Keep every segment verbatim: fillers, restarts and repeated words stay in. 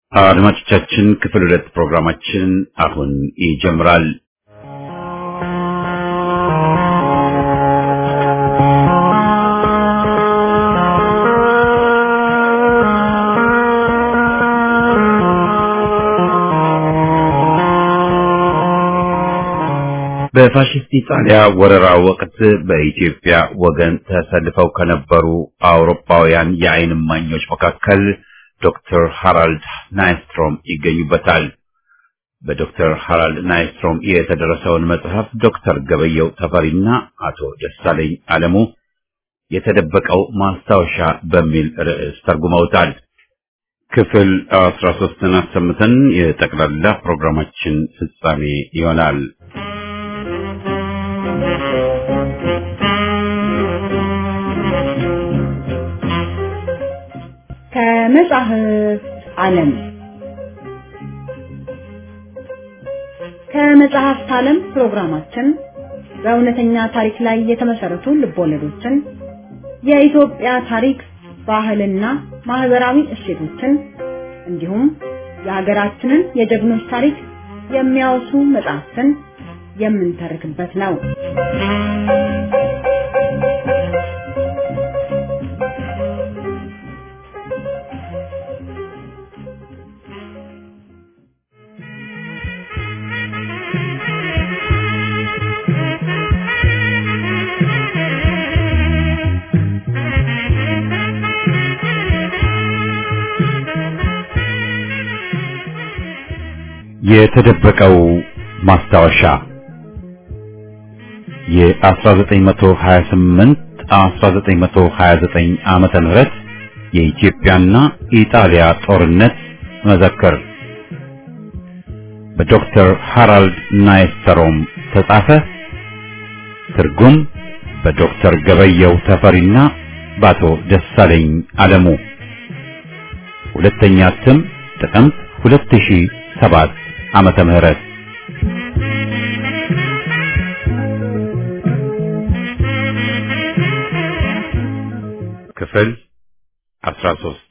አድማጮቻችን ክፍል ሁለት ፕሮግራማችን አሁን ይጀምራል። በፋሺስት ኢጣሊያ ወረራ ወቅት በኢትዮጵያ ወገን ተሰልፈው ከነበሩ አውሮፓውያን የዓይን እማኞች መካከል ዶክተር ሃራልድ ናይስትሮም ይገኙበታል። በዶክተር ሃራልድ ናይስትሮም የተደረሰውን መጽሐፍ ዶክተር ገበየው ተፈሪና አቶ ደሳለኝ አለሙ የተደበቀው ማስታወሻ በሚል ርዕስ ተርጉመውታል። ክፍል አስራ ሶስትን አሰምተን የጠቅላላ ፕሮግራማችን ፍጻሜ ይሆናል። ከመጽሐፍ ዓለም ከመጽሐፍ ዓለም ፕሮግራማችን በእውነተኛ ታሪክ ላይ የተመሰረቱ ልቦለዶችን፣ የኢትዮጵያ ታሪክ፣ ባህልና ማህበራዊ እሴቶችን እንዲሁም የሀገራችንን የጀግኖች ታሪክ የሚያወሱ መጽሐፍትን የምንተርክበት ነው። የተደበቀው ማስታወሻ የ1928 1929 ዓመተ ምህረት የኢትዮጵያና ኢጣሊያ ጦርነት መዘክር በዶክተር ሃራልድ ናይስትሮም ተጻፈ። ትርጉም በዶክተር ገበየው ተፈሪና በአቶ ደሳለኝ አለሙ። ሁለተኛ እትም ጥቅምት ሁለት ሺህ ሰባት ዓመተ ምህረት። ክፍል አስራ ሶስት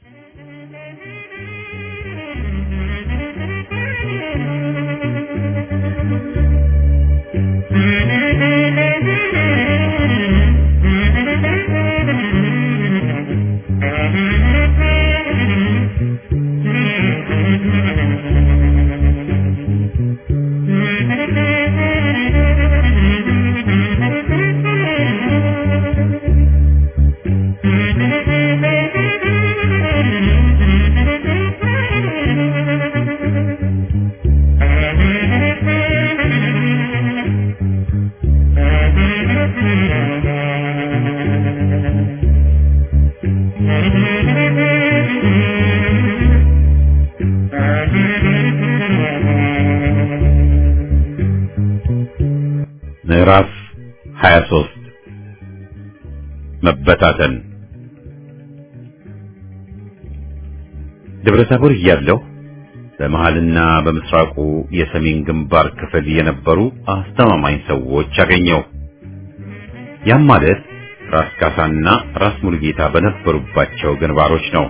ምዕራፍ ሃያ ሶስት መበታተን። ደብረ ታቦር እያለሁ በመሃልና በምስራቁ የሰሜን ግንባር ክፍል የነበሩ አስተማማኝ ሰዎች አገኘው። ያም ማለት ራስ ካሳና ራስ ሙሉጌታ በነበሩባቸው ግንባሮች ነው።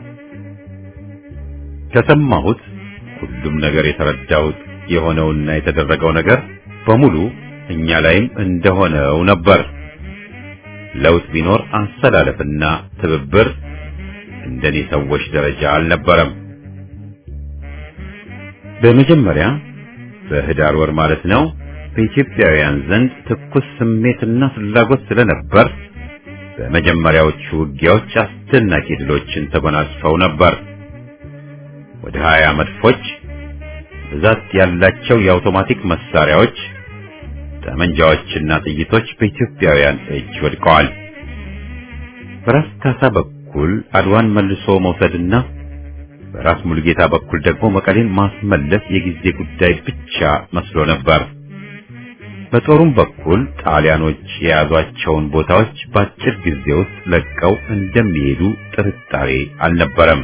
ከሰማሁት ሁሉም ነገር የተረዳሁት የሆነውና የተደረገው ነገር በሙሉ እኛ ላይም እንደሆነው ነበር። ለውጥ ቢኖር አሰላለፍና ትብብር እንደኔ ሰዎች ደረጃ አልነበረም። በመጀመሪያ በህዳር ወር ማለት ነው በኢትዮጵያውያን ዘንድ ትኩስ ስሜትና ፍላጎት ስለነበር በመጀመሪያዎቹ ውጊያዎች አስደናቂ ድሎችን ተጎናጽፈው ነበር። ወደ ሀያ መድፎች፣ ብዛት ያላቸው የአውቶማቲክ መሳሪያዎች፣ ጠመንጃዎችና ጥይቶች በኢትዮጵያውያን እጅ ወድቀዋል። በራስ ካሳ በኩል አድዋን መልሶ መውሰድና በራስ ሙሉጌታ በኩል ደግሞ መቀሌን ማስመለስ የጊዜ ጉዳይ ብቻ መስሎ ነበር። በጦሩም በኩል ጣሊያኖች የያዟቸውን ቦታዎች በአጭር ጊዜ ውስጥ ለቀው እንደሚሄዱ ጥርጣሬ አልነበረም።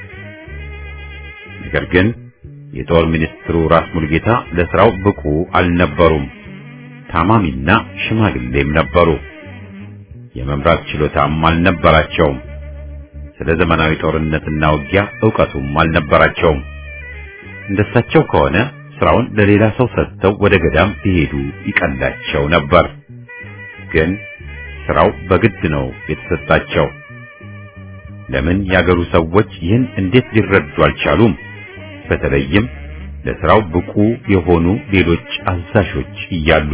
ነገር ግን የጦር ሚኒስትሩ ራስ ሙሉጌታ ለስራው ብቁ አልነበሩም። ታማሚና ሽማግሌም ነበሩ። የመምራት ችሎታም አልነበራቸውም። ስለ ዘመናዊ ጦርነትና ውጊያ ዕውቀቱም አልነበራቸውም። እንደሳቸው ከሆነ ስራውን ለሌላ ሰው ሰጥተው ወደ ገዳም ሊሄዱ ይቀላቸው ነበር። ግን ስራው በግድ ነው የተሰጣቸው። ለምን ያገሩ ሰዎች ይህን እንዴት ሊረዱ አልቻሉም? በተለይም ለስራው ብቁ የሆኑ ሌሎች አዛዦች እያሉ።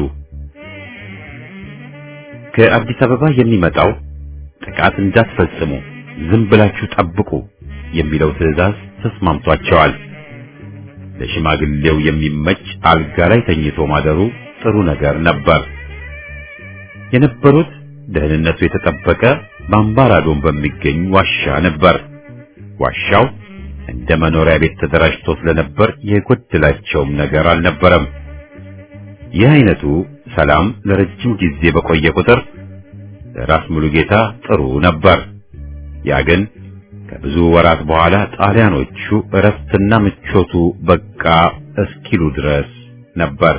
ከአዲስ አበባ የሚመጣው ጥቃት እንዳትፈጽሙ፣ ዝም ብላችሁ ጠብቁ የሚለው ትዕዛዝ ተስማምቷቸዋል። ለሽማግሌው የሚመች አልጋ ላይ ተኝቶ ማደሩ ጥሩ ነገር ነበር። የነበሩት ደህንነቱ የተጠበቀ በአምባራዶን በሚገኝ ዋሻ ነበር። ዋሻው እንደ መኖሪያ ቤት ተደራጅቶ ስለነበር የጎደላቸውም ነገር አልነበረም። ይህ አይነቱ ሰላም ለረጅም ጊዜ በቆየ ቁጥር ለራስ ሙሉጌታ ጥሩ ነበር። ያ ግን ከብዙ ወራት በኋላ ጣሊያኖቹ እረፍትና ምቾቱ በቃ እስኪሉ ድረስ ነበር።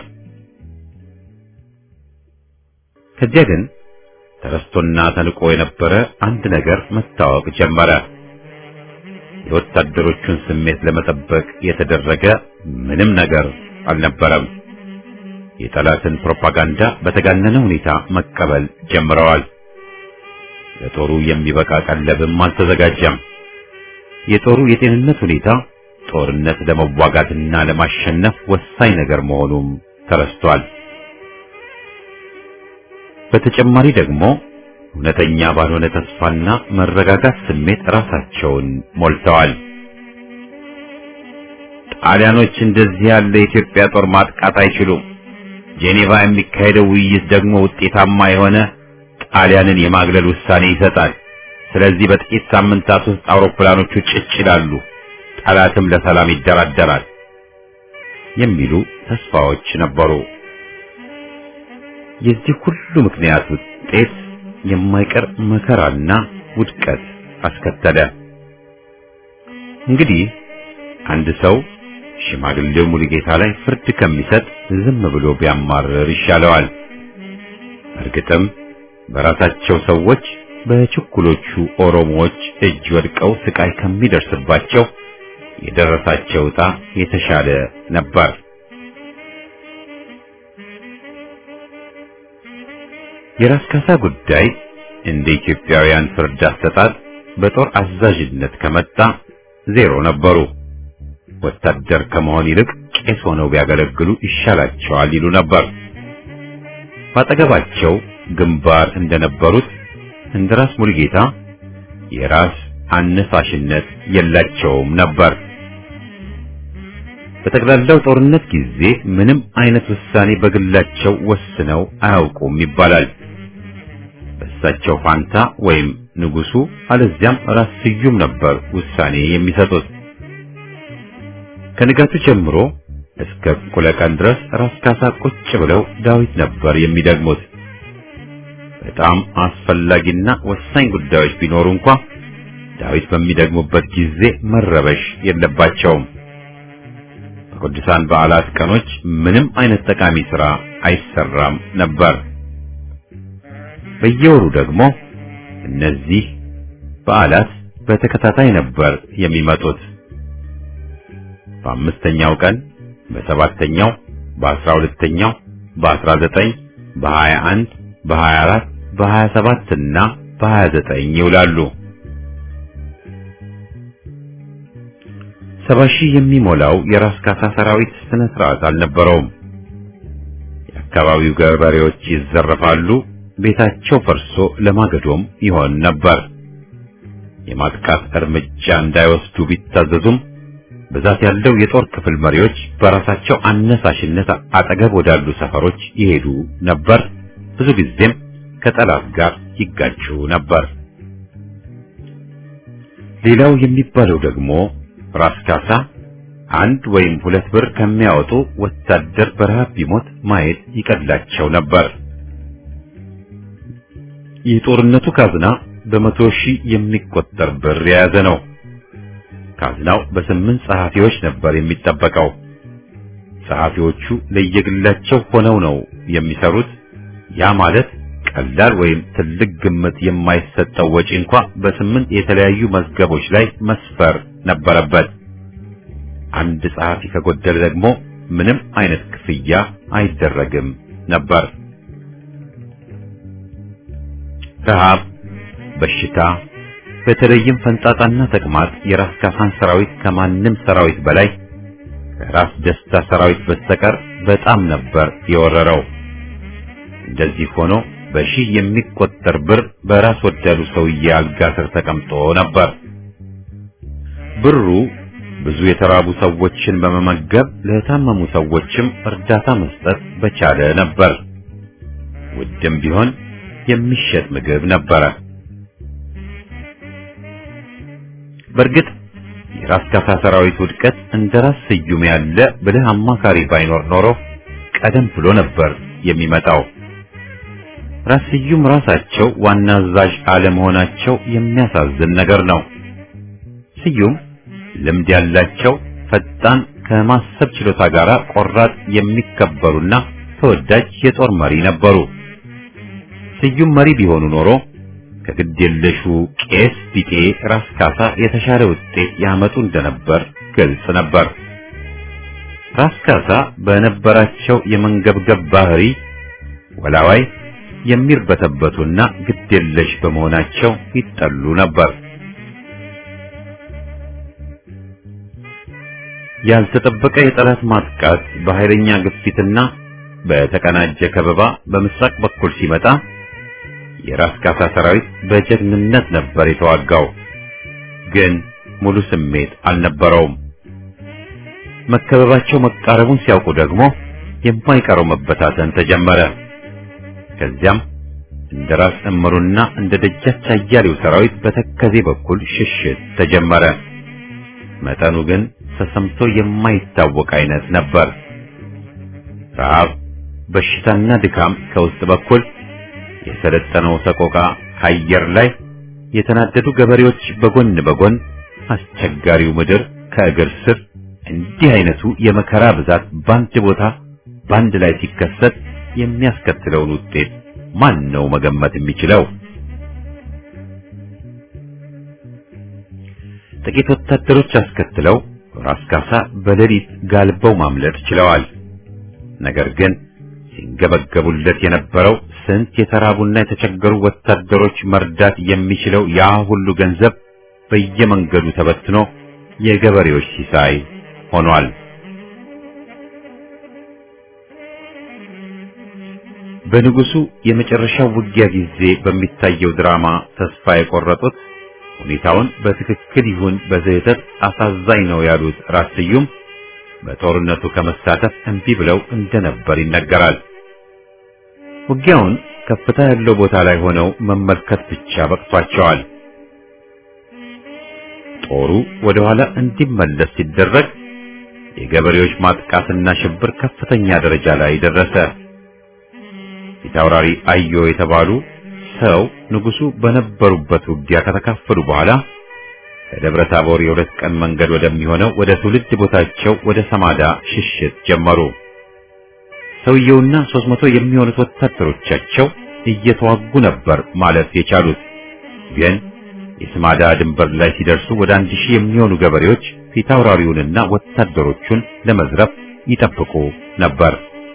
ከዚያ ግን ተረስቶና ተንቆ የነበረ አንድ ነገር መታወቅ ጀመረ። የወታደሮቹን ስሜት ለመጠበቅ የተደረገ ምንም ነገር አልነበረም። የጠላትን ፕሮፓጋንዳ በተጋነነ ሁኔታ መቀበል ጀምረዋል። ለጦሩ የሚበቃ ቀለብም አልተዘጋጀም። የጦሩ የጤንነት ሁኔታ ጦርነት ለመዋጋትና ለማሸነፍ ወሳኝ ነገር መሆኑም ተረስቷል። በተጨማሪ ደግሞ እውነተኛ ባልሆነ ተስፋና መረጋጋት ስሜት ራሳቸውን ሞልተዋል። ጣሊያኖች እንደዚህ ያለ የኢትዮጵያ ጦር ማጥቃት አይችሉም። ጄኔቫ የሚካሄደው ውይይት ደግሞ ውጤታማ የሆነ ጣሊያንን የማግለል ውሳኔ ይሰጣል። ስለዚህ በጥቂት ሳምንታት ውስጥ አውሮፕላኖቹ ጭጭ ይላሉ፣ ጠላትም ለሰላም ይደራደራል የሚሉ ተስፋዎች ነበሩ። የዚህ ሁሉ ምክንያት ውጤት የማይቀር መከራና ውድቀት አስከተለ። እንግዲህ አንድ ሰው ሽማግሌው ሙሉጌታ ላይ ፍርድ ከሚሰጥ ዝም ብሎ ቢያማርር ይሻለዋል። እርግጥም በራሳቸው ሰዎች በችኩሎቹ ኦሮሞዎች እጅ ወድቀው ስቃይ ከሚደርስባቸው የደረሳቸው ዕጣ የተሻለ ነበር። የራስ ካሳ ጉዳይ እንደ ኢትዮጵያውያን ፍርድ አሰጣጥ በጦር አዛዥነት ከመጣ ዜሮ ነበሩ። ወታደር ከመሆን ይልቅ ቄስ ሆነው ቢያገለግሉ ይሻላቸዋል ይሉ ነበር። ባጠገባቸው ግንባር እንደነበሩት እንደ ራስ ሙሉጌታ የራስ አነሳሽነት የላቸውም ነበር። በጠቅላላው ጦርነት ጊዜ ምንም አይነት ውሳኔ በግላቸው ወስነው አያውቁም ይባላል። በእሳቸው ፋንታ ወይም ንጉሱ አለዚያም ራስ ስዩም ነበር ውሳኔ የሚሰጡት። ከንጋቱ ጀምሮ እስከ እኩለ ቀን ድረስ ራስ ካሳ ቁጭ ብለው ዳዊት ነበር የሚደግሙት። በጣም አስፈላጊና ወሳኝ ጉዳዮች ቢኖሩ እንኳ ዳዊት በሚደግሙበት ጊዜ መረበሽ የለባቸውም። በቅዱሳን በዓላት ቀኖች ምንም አይነት ጠቃሚ ሥራ አይሰራም ነበር። በየወሩ ደግሞ እነዚህ በዓላት በተከታታይ ነበር የሚመጡት። በአምስተኛው ቀን፣ በሰባተኛው፣ በአስራ ሁለተኛው፣ በአስራ ዘጠኝ፣ በሀያ አንድ፣ በሀያ አራት፣ በሀያ ሰባት እና በሀያ ዘጠኝ ይውላሉ። ሰባ ሺህ የሚሞላው የራስ ካሳ ሰራዊት ስነ ስርዓት አልነበረውም። የአካባቢው ገበሬዎች ይዘረፋሉ፣ ቤታቸው ፈርሶ ለማገዶም ይሆን ነበር። የማጥቃት እርምጃ እንዳይወስዱ ቢታዘዙም ብዛት ያለው የጦር ክፍል መሪዎች በራሳቸው አነሳሽነት አጠገብ ወዳሉ ሰፈሮች ይሄዱ ነበር። ብዙ ጊዜም ከጠላት ጋር ይጋጩ ነበር። ሌላው የሚባለው ደግሞ ራስ ካሳ አንድ ወይም ሁለት ብር ከሚያወጡ ወታደር በረሃብ ቢሞት ማየት ይቀላቸው ነበር። የጦርነቱ ካዝና በመቶ ሺህ የሚቆጠር ብር የያዘ ነው። ካዝናው በስምንት ጸሐፊዎች ነበር የሚጠበቀው። ጸሐፊዎቹ ለየግላቸው ሆነው ነው የሚሰሩት። ያ ማለት ቀላል ወይም ትልቅ ግምት የማይሰጠው ወጪ እንኳ በስምንት የተለያዩ መዝገቦች ላይ መስፈር ነበረበት። አንድ ጸሐፊ ከጎደለ ደግሞ ምንም አይነት ክፍያ አይደረግም ነበር። ረሃብ፣ በሽታ፣ በተለይም ፈንጣጣና ተቅማጥ የራስ ካሳን ሰራዊት ከማንም ሰራዊት በላይ ከራስ ደስታ ሰራዊት በስተቀር በጣም ነበር የወረረው። እንደዚህ ሆኖ በሺህ የሚቆጠር ብር በራስ ወዳዱ ሰውዬ አልጋ ስር ተቀምጦ ነበር። ብሩ ብዙ የተራቡ ሰዎችን በመመገብ ለታመሙ ሰዎችም እርዳታ መስጠት በቻለ ነበር። ውድም ቢሆን የሚሸጥ ምግብ ነበረ። በእርግጥ የራስ ካሳ ሰራዊት ውድቀት እንደ ራስ ስዩም ያለ ብልህ አማካሪ ባይኖር ኖሮ ቀደም ብሎ ነበር የሚመጣው። ራስ ስዩም ራሳቸው ዋና አዛዥ አለመሆናቸው የሚያሳዝን ነገር ነው። ስዩም ልምድ ያላቸው ፈጣን፣ ከማሰብ ችሎታ ጋር ቆራጥ፣ የሚከበሩና ተወዳጅ የጦር መሪ ነበሩ። ስዩም መሪ ቢሆኑ ኖሮ ከግዴለሹ ቄስ ቢጤ ራስ ካሳ የተሻለ ውጤት ያመጡ እንደነበር ግልጽ ነበር። ራስ ካሳ በነበራቸው የመንገብገብ ባህሪ ወላዋይ፣ የሚርበተበቱና ግዴለሽ በመሆናቸው ይጠሉ ነበር። ያልተጠበቀ የጠላት ማጥቃት በኃይለኛ ግፊትና በተቀናጀ ከበባ በምስራቅ በኩል ሲመጣ የራስ ካሳ ሰራዊት በጀግንነት ነበር የተዋጋው። ግን ሙሉ ስሜት አልነበረውም። መከበባቸው መቃረቡን ሲያውቁ ደግሞ የማይቀረው መበታተን ተጀመረ። ከዚያም እንደ ራስ እምሩና እንደ ደጃች አያሌው ሰራዊት በተከዜ በኩል ሽሽት ተጀመረ። መጠኑ ግን ተሰምቶ የማይታወቅ አይነት ነበር። ረሃብ፣ በሽታና ድካም ከውስጥ በኩል፣ የሰለጠነው ሰቆቃ ከአየር ላይ፣ የተናደዱ ገበሬዎች በጎን በጎን፣ አስቸጋሪው ምድር ከእግር ስር፣ እንዲህ አይነቱ የመከራ ብዛት ባንድ ቦታ ባንድ ላይ ሲከሰት የሚያስከትለውን ውጤት ማን ነው መገመት የሚችለው? ጥቂት ወታደሮች አስከትለው ራስ ካሳ በሌሊት ጋልበው ማምለጥ ችለዋል። ነገር ግን ሲንገበገቡለት የነበረው ስንት የተራቡና የተቸገሩ ወታደሮች መርዳት የሚችለው ያ ሁሉ ገንዘብ በየመንገዱ ተበትኖ የገበሬዎች ሲሳይ ሆኗል። በንጉሱ የመጨረሻው ውጊያ ጊዜ በሚታየው ድራማ ተስፋ የቆረጡት ሁኔታውን በትክክል ይሁን በስህተት አሳዛኝ ነው ያሉት ራስ ስዩም በጦርነቱ ከመሳተፍ እምቢ ብለው እንደነበር ይነገራል። ውጊያውን ከፍታ ያለው ቦታ ላይ ሆነው መመልከት ብቻ በቅቷቸዋል። ጦሩ ወደ ኋላ እንዲመለስ ሲደረግ የገበሬዎች ማጥቃትና ሽብር ከፍተኛ ደረጃ ላይ ደረሰ። ፊታውራሪ አዮ የተባሉ ሰው ንጉሱ በነበሩበት ውጊያ ከተካፈሉ በኋላ ከደብረ ታቦር የሁለት ቀን መንገድ ወደሚሆነው ወደ ትውልድ ቦታቸው ወደ ሰማዳ ሽሽት ጀመሩ። ሰውየውና ሦስት መቶ የሚሆኑት ወታደሮቻቸው እየተዋጉ ነበር ማለት የቻሉት። ግን የሰማዳ ድንበር ላይ ሲደርሱ ወደ አንድ ሺህ የሚሆኑ ገበሬዎች ፊታውራሪውንና ወታደሮቹን ለመዝረፍ ይጠብቁ ነበር።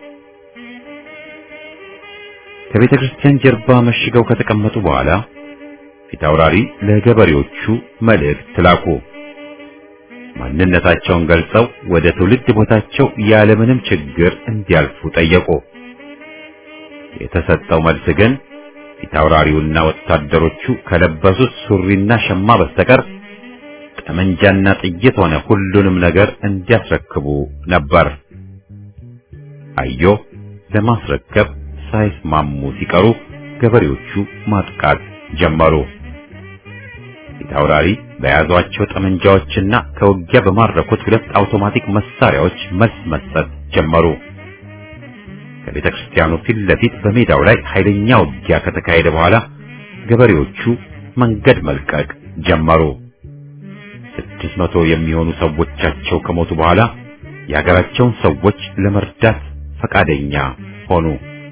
ከቤተ ክርስቲያን ጀርባ መሽገው ከተቀመጡ በኋላ ፊታውራሪ ለገበሬዎቹ መልእክት ላኩ። ማንነታቸውን ገልጸው ወደ ትውልድ ቦታቸው ያለምንም ችግር እንዲያልፉ ጠየቁ። የተሰጠው መልስ ግን ፊታውራሪውና ወታደሮቹ ከለበሱት ሱሪና ሸማ በስተቀር ጠመንጃና ጥይት ሆነ ሁሉንም ነገር እንዲያስረክቡ ነበር። አዮ ለማስረከብ ሳይስማሙ ሲቀሩ ገበሬዎቹ ማጥቃት ጀመሩ። ፊታውራሪ በያዟቸው ጠመንጃዎችና ከውጊያ በማረኩት ሁለት አውቶማቲክ መሳሪያዎች መልስ መስጠት ጀመሩ። ከቤተ ክርስቲያኑ ፊት ለፊት በሜዳው ላይ ኃይለኛ ውጊያ ከተካሄደ በኋላ ገበሬዎቹ መንገድ መልቀቅ ጀመሩ። ስድስት መቶ የሚሆኑ ሰዎቻቸው ከሞቱ በኋላ የሀገራቸውን ሰዎች ለመርዳት ፈቃደኛ ሆኑ።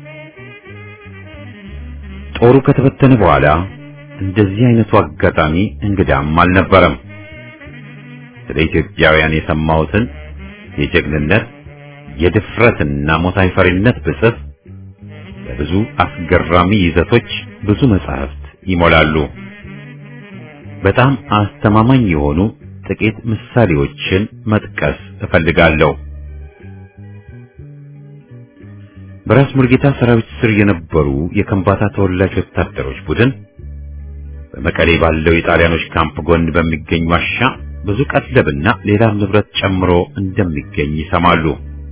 ጦሩ ከተበተነ በኋላ እንደዚህ አይነቱ አጋጣሚ እንግዳም አልነበረም። ስለ ኢትዮጵያውያን የሰማሁትን የጀግንነት የድፍረትና ሞት አይፈሪነት ብጽፍ በብዙ አስገራሚ ይዘቶች ብዙ መጻሕፍት ይሞላሉ። በጣም አስተማማኝ የሆኑ ጥቂት ምሳሌዎችን መጥቀስ እፈልጋለሁ። በራስ ሙሉጌታ ሰራዊት ስር የነበሩ የከምባታ ተወላጅ ወታደሮች ቡድን በመቀሌ ባለው የጣሊያኖች ካምፕ ጎን በሚገኝ ዋሻ ብዙ ቀለብና ሌላም ንብረት ጨምሮ እንደሚገኝ ይሰማሉ።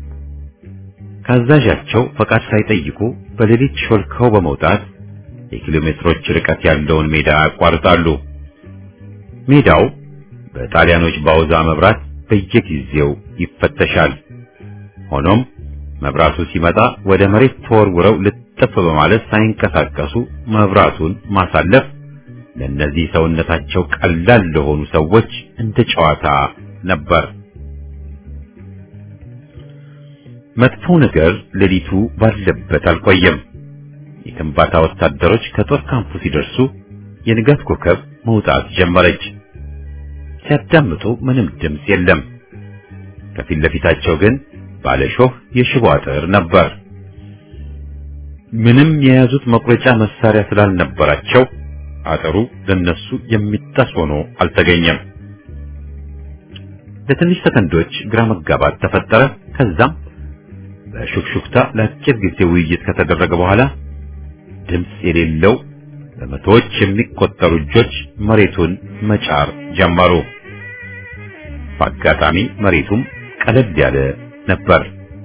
ካዛዣቸው ፈቃድ ሳይጠይቁ በሌሊት ሾልከው በመውጣት የኪሎ ሜትሮች ርቀት ያለውን ሜዳ ያቋርጣሉ። ሜዳው በጣሊያኖች ባውዛ መብራት በየጊዜው ይፈተሻል። ሆኖም መብራቱ ሲመጣ ወደ መሬት ተወርውረው ልጥፍ በማለት ሳይንቀሳቀሱ መብራቱን ማሳለፍ ለነዚህ ሰውነታቸው ቀላል ለሆኑ ሰዎች እንደ ጨዋታ ነበር። መጥፎ ነገር ሌሊቱ ባለበት አልቆየም። የከምባታ ወታደሮች ከጦር ካምፑ ሲደርሱ የንጋት ኮከብ መውጣት ጀመረች። ሲያዳምጡ ምንም ድምፅ የለም። ከፊት ለፊታቸው ግን ባለሾህ የሽቦ አጥር ነበር። ምንም የያዙት መቁረጫ መሳሪያ ስላልነበራቸው አጥሩ ለነሱ የሚጣስ ሆኖ አልተገኘም። ለትንሽ ሰከንዶች ግራ መጋባት ተፈጠረ። ከዛም በሹክሹክታ ለአጭር ጊዜ ውይይት ከተደረገ በኋላ ድምፅ የሌለው በመቶዎች የሚቆጠሩ እጆች መሬቱን መጫር ጀመሩ። በአጋጣሚ መሬቱም ቀለል ያለ ነበር።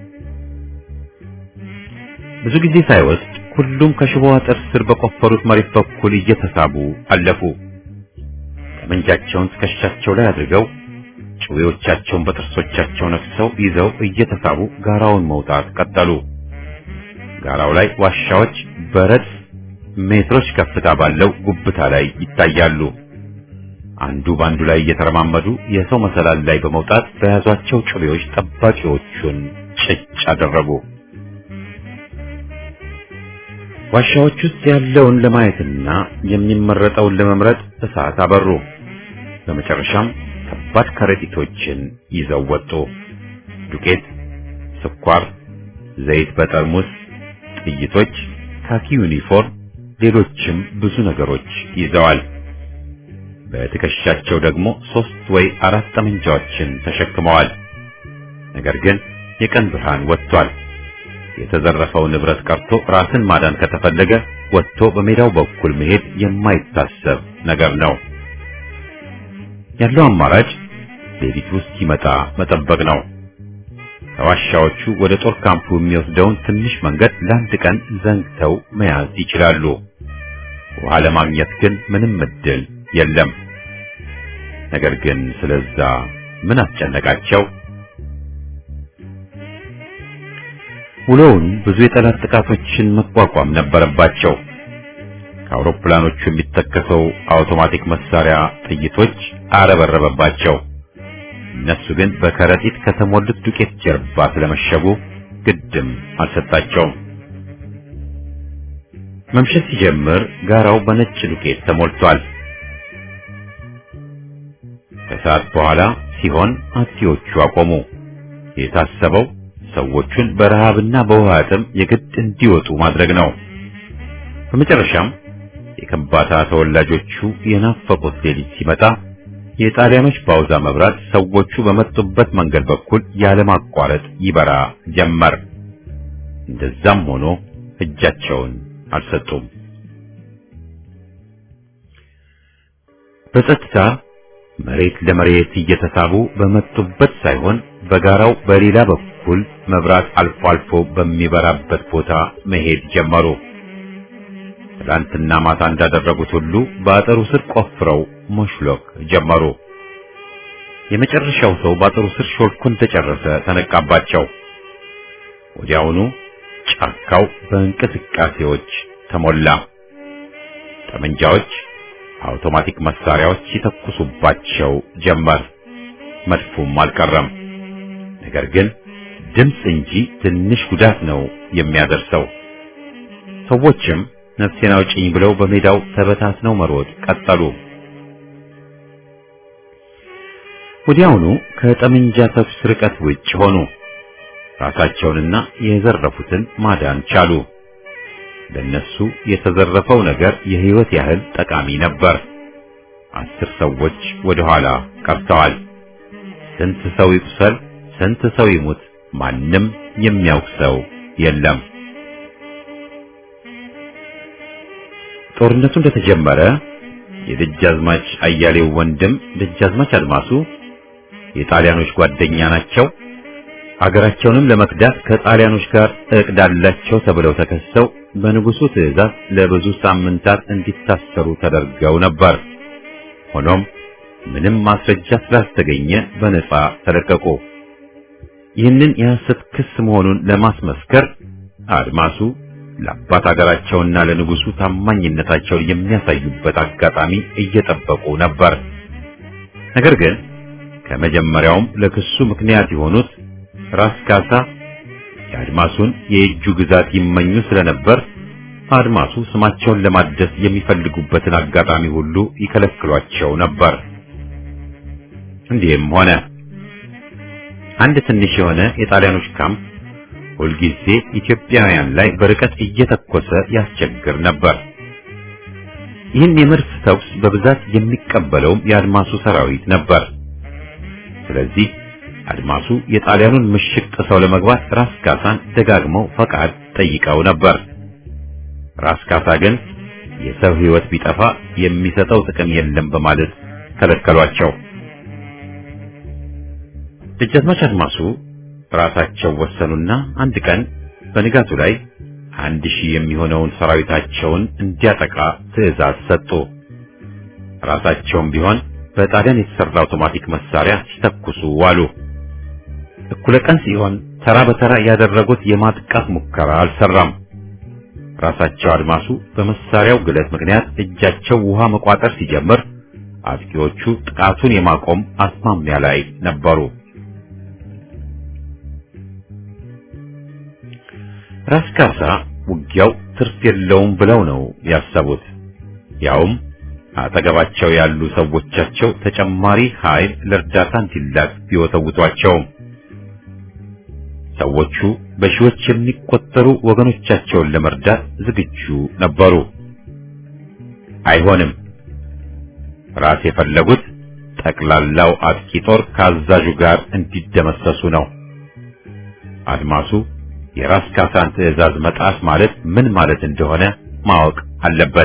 ብዙ ጊዜ ሳይወስድ ሁሉም ከሽቦ አጥር ስር በቆፈሩት መሬት በኩል እየተሳቡ አለፉ። ጠመንጃቸውን ትከሻቸው ላይ አድርገው ጭዌዎቻቸውን በጥርሶቻቸው ነክሰው ይዘው እየተሳቡ ጋራውን መውጣት ቀጠሉ። ጋራው ላይ ዋሻዎች በረድፍ ሜትሮች ከፍታ ባለው ጉብታ ላይ ይታያሉ። አንዱ ባንዱ ላይ እየተረማመዱ የሰው መሰላል ላይ በመውጣት በያዟቸው ጭቤዎች ጠባቂዎቹን ጭጭ አደረጉ። ዋሻዎች ውስጥ ያለውን ለማየትና የሚመረጠውን ለመምረጥ እሳት አበሩ። በመጨረሻም ከባድ ከረጢቶችን ይዘው ወጡ። ዱቄት፣ ስኳር፣ ዘይት በጠርሙስ፣ ጥይቶች፣ ካኪ ዩኒፎርም፣ ሌሎችም ብዙ ነገሮች ይዘዋል። በትከሻቸው ደግሞ ሶስት ወይ አራት ጠመንጃዎችን ተሸክመዋል። ነገር ግን የቀን ብርሃን ወጥቷል። የተዘረፈው ንብረት ቀርቶ ራስን ማዳን ከተፈለገ ወጥቶ በሜዳው በኩል መሄድ የማይታሰብ ነገር ነው። ያለው አማራጭ ሌሊት ውስጥ ሲመጣ መጠበቅ ነው። ከዋሻዎቹ ወደ ጦር ካምፑ የሚወስደውን ትንሽ መንገድ ለአንድ ቀን ዘንግተው መያዝ ይችላሉ። ውሃ ለማግኘት ግን ምንም እድል የለም። ነገር ግን ስለዛ ምን አስጨነቃቸው? ውሎውን ብዙ የጠላት ጥቃቶችን መቋቋም ነበረባቸው። ከአውሮፕላኖቹ የሚተከሰው አውቶማቲክ መሳሪያ ጥይቶች አረበረበባቸው። እነሱ ግን በከረጢት ከተሞሉት ዱቄት ጀርባ ስለመሸጉ ግድም አልሰጣቸውም። መምሸት ሲጀምር ጋራው በነጭ ዱቄት ተሞልቷል። ከሰዓት በኋላ ሲሆን አጥቂዎቹ አቆሙ። የታሰበው ሰዎቹን በረሃብና በውሃ ጥም የግድ እንዲወጡ ማድረግ ነው። በመጨረሻም የከምባታ ተወላጆቹ የናፈቁት ሌሊት ሲመጣ የጣሊያኖች ባውዛ መብራት ሰዎቹ በመጡበት መንገድ በኩል ያለማቋረጥ ይበራ ጀመር። እንደዛም ሆኖ እጃቸውን አልሰጡም። በጸጥታ መሬት ለመሬት እየተሳቡ በመጡበት ሳይሆን በጋራው በሌላ በኩል መብራት አልፎ አልፎ በሚበራበት ቦታ መሄድ ጀመሩ። ትላንትና ማታ እንዳደረጉት ሁሉ በአጥሩ ስር ቆፍረው መሽሎክ ጀመሩ። የመጨረሻው ሰው በአጥሩ ስር ሾልኮ እንደጨረሰ ተነቃባቸው። ወዲያውኑ ጫካው በእንቅስቃሴዎች ተሞላ። ጠመንጃዎች፣ አውቶማቲክ መሳሪያዎች ይተኩሱባቸው ጀመር። መድፉም አልቀረም። ነገር ግን ድምፅ እንጂ ትንሽ ጉዳት ነው የሚያደርሰው። ሰዎችም ነፍሴን አውጪኝ ብለው በሜዳው ተበታትነው መሮጥ ቀጠሉ። ወዲያውኑ ከጠመንጃ ተኩስ ርቀት ውጭ ሆኑ። ራሳቸውንና የዘረፉትን ማዳን ቻሉ። ለነሱ የተዘረፈው ነገር የህይወት ያህል ጠቃሚ ነበር። አስር ሰዎች ወደ ኋላ ቀርተዋል። ስንት ሰው ይቁሰል፣ ስንት ሰው ይሙት፣ ማንም የሚያውቅ ሰው የለም። ጦርነቱ እንደተጀመረ የደጃዝማች አያሌው ወንድም ደጃዝማች አድማሱ የጣሊያኖች ጓደኛ ናቸው፣ አገራቸውንም ለመክዳት ከጣሊያኖች ጋር እቅድ አላቸው ተብለው ተከሰው በንጉሱ ትዕዛዝ ለብዙ ሳምንታት እንዲታሰሩ ተደርገው ነበር። ሆኖም ምንም ማስረጃ ስላልተገኘ በነጻ ተለቀቁ። ይህንን የሐሰት ክስ መሆኑን ለማስመስከር አድማሱ ለአባት አገራቸውና ለንጉሱ ታማኝነታቸውን የሚያሳዩበት አጋጣሚ እየጠበቁ ነበር። ነገር ግን ከመጀመሪያውም ለክሱ ምክንያት የሆኑት ራስ ካሳ የአድማሱን የእጁ ግዛት ይመኙ ስለነበር አድማሱ ስማቸውን ለማደስ የሚፈልጉበትን አጋጣሚ ሁሉ ይከለክሏቸው ነበር። እንዲህም ሆነ። አንድ ትንሽ የሆነ የጣሊያኖች ካምፕ ሁልጊዜ ኢትዮጵያውያን ላይ በርቀት እየተኮሰ ያስቸግር ነበር። ይህን የመድፍ ተኩስ በብዛት የሚቀበለውም የአድማሱ ሰራዊት ነበር። ስለዚህ አድማሱ የጣሊያኑን ምሽግ ጥሰው ለመግባት ራስ ካሳን ደጋግመው ፈቃድ ጠይቀው ነበር። ራስ ካሳ ግን የሰው ሕይወት ቢጠፋ የሚሰጠው ጥቅም የለም በማለት ከለከሏቸው። ደጃዝማች አድማሱ ራሳቸው ወሰኑና አንድ ቀን በንጋቱ ላይ አንድ ሺህ የሚሆነውን ሰራዊታቸውን እንዲያጠቃ ትዕዛዝ ሰጡ። ራሳቸውም ቢሆን በጣሊያን የተሰራ አውቶማቲክ መሳሪያ ሲተኩሱ ዋሉ። እኩለ ቀን ሲሆን ተራ በተራ ያደረጉት የማጥቃት ሙከራ አልሰራም። ራሳቸው አድማሱ በመሳሪያው ግለት ምክንያት እጃቸው ውሃ መቋጠር ሲጀምር አጥቂዎቹ ጥቃቱን የማቆም አስማሚያ ላይ ነበሩ። ራስ ካሳ ውጊያው ትርፍ የለውም ብለው ነው ያሰቡት። ያውም አጠገባቸው ያሉ ሰዎቻቸው ተጨማሪ ኃይል ለእርዳታ እንዲላክ ቢወተውቷቸው ሰዎቹ በሺዎች የሚቆጠሩ ወገኖቻቸውን ለመርዳት ዝግጁ ነበሩ። አይሆንም። ራስ የፈለጉት ጠቅላላው አጥቂ ጦር ከአዛዡ ጋር እንዲደመሰሱ ነው። አድማሱ የራስ ካሳን ትዕዛዝ መጣስ ማለት ምን ማለት እንደሆነ ማወቅ አለበት።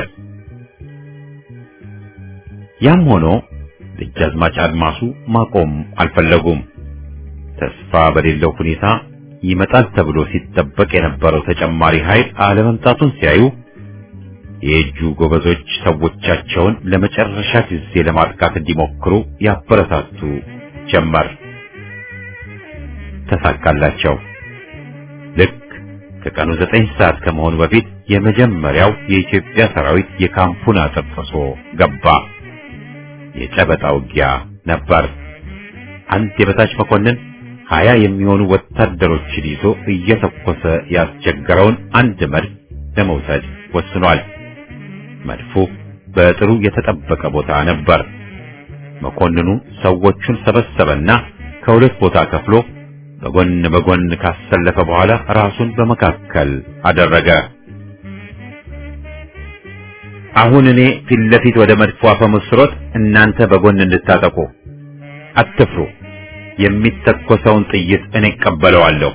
ያም ሆኖ ደጃዝማች አድማሱ ማቆም አልፈለጉም። ተስፋ በሌለው ሁኔታ ይመጣል ተብሎ ሲጠበቅ የነበረው ተጨማሪ ኃይል አለመምጣቱን ሲያዩ የእጁ ጎበዞች ሰዎቻቸውን ለመጨረሻ ጊዜ ለማጥቃት እንዲሞክሩ ያበረታቱ ጀመር። ተሳካላቸው። ልክ ከቀኑ ዘጠኝ ሰዓት ከመሆኑ በፊት የመጀመሪያው የኢትዮጵያ ሰራዊት የካምፑን አጥር ጥሶ ገባ። የጨበጣ ውጊያ ነበር። አንድ የበታች መኮንን ሀያ የሚሆኑ ወታደሮችን ይዞ እየተኮሰ ያስቸገረውን አንድ መድፍ ለመውሰድ ወስኗል። መድፉ በጥሩ የተጠበቀ ቦታ ነበር። መኮንኑ ሰዎቹን ሰበሰበና ከሁለት ቦታ ከፍሎ በጎን በጎን ካሰለፈ በኋላ ራሱን በመካከል አደረገ። አሁን እኔ ፊት ለፊት ወደ መድፉ አፈሙዝ ስሮጥ፣ እናንተ በጎን እንድታጠቁ አትፍሩ። የሚተኮሰውን ጥይት እኔ እቀበለዋለሁ።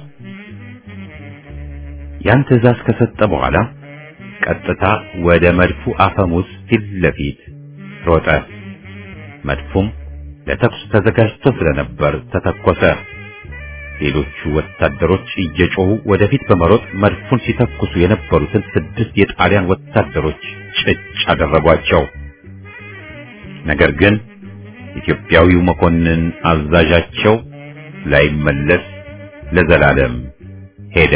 ያን ትዕዛዝ ከሰጠ በኋላ ቀጥታ ወደ መድፉ አፈሙዝ ፊት ለፊት ሮጠ። መድፉም ለተኩስ ተዘጋጅቶ ስለነበር ተተኮሰ። ሌሎቹ ወታደሮች እየጮሁ ወደፊት በመሮጥ መድፉን ሲተኩሱ የነበሩትን ስድስት የጣሊያን ወታደሮች ጭጭ አደረጓቸው። ነገር ግን ኢትዮጵያዊው መኮንን አዛዣቸው ላይመለስ ለዘላለም ሄደ።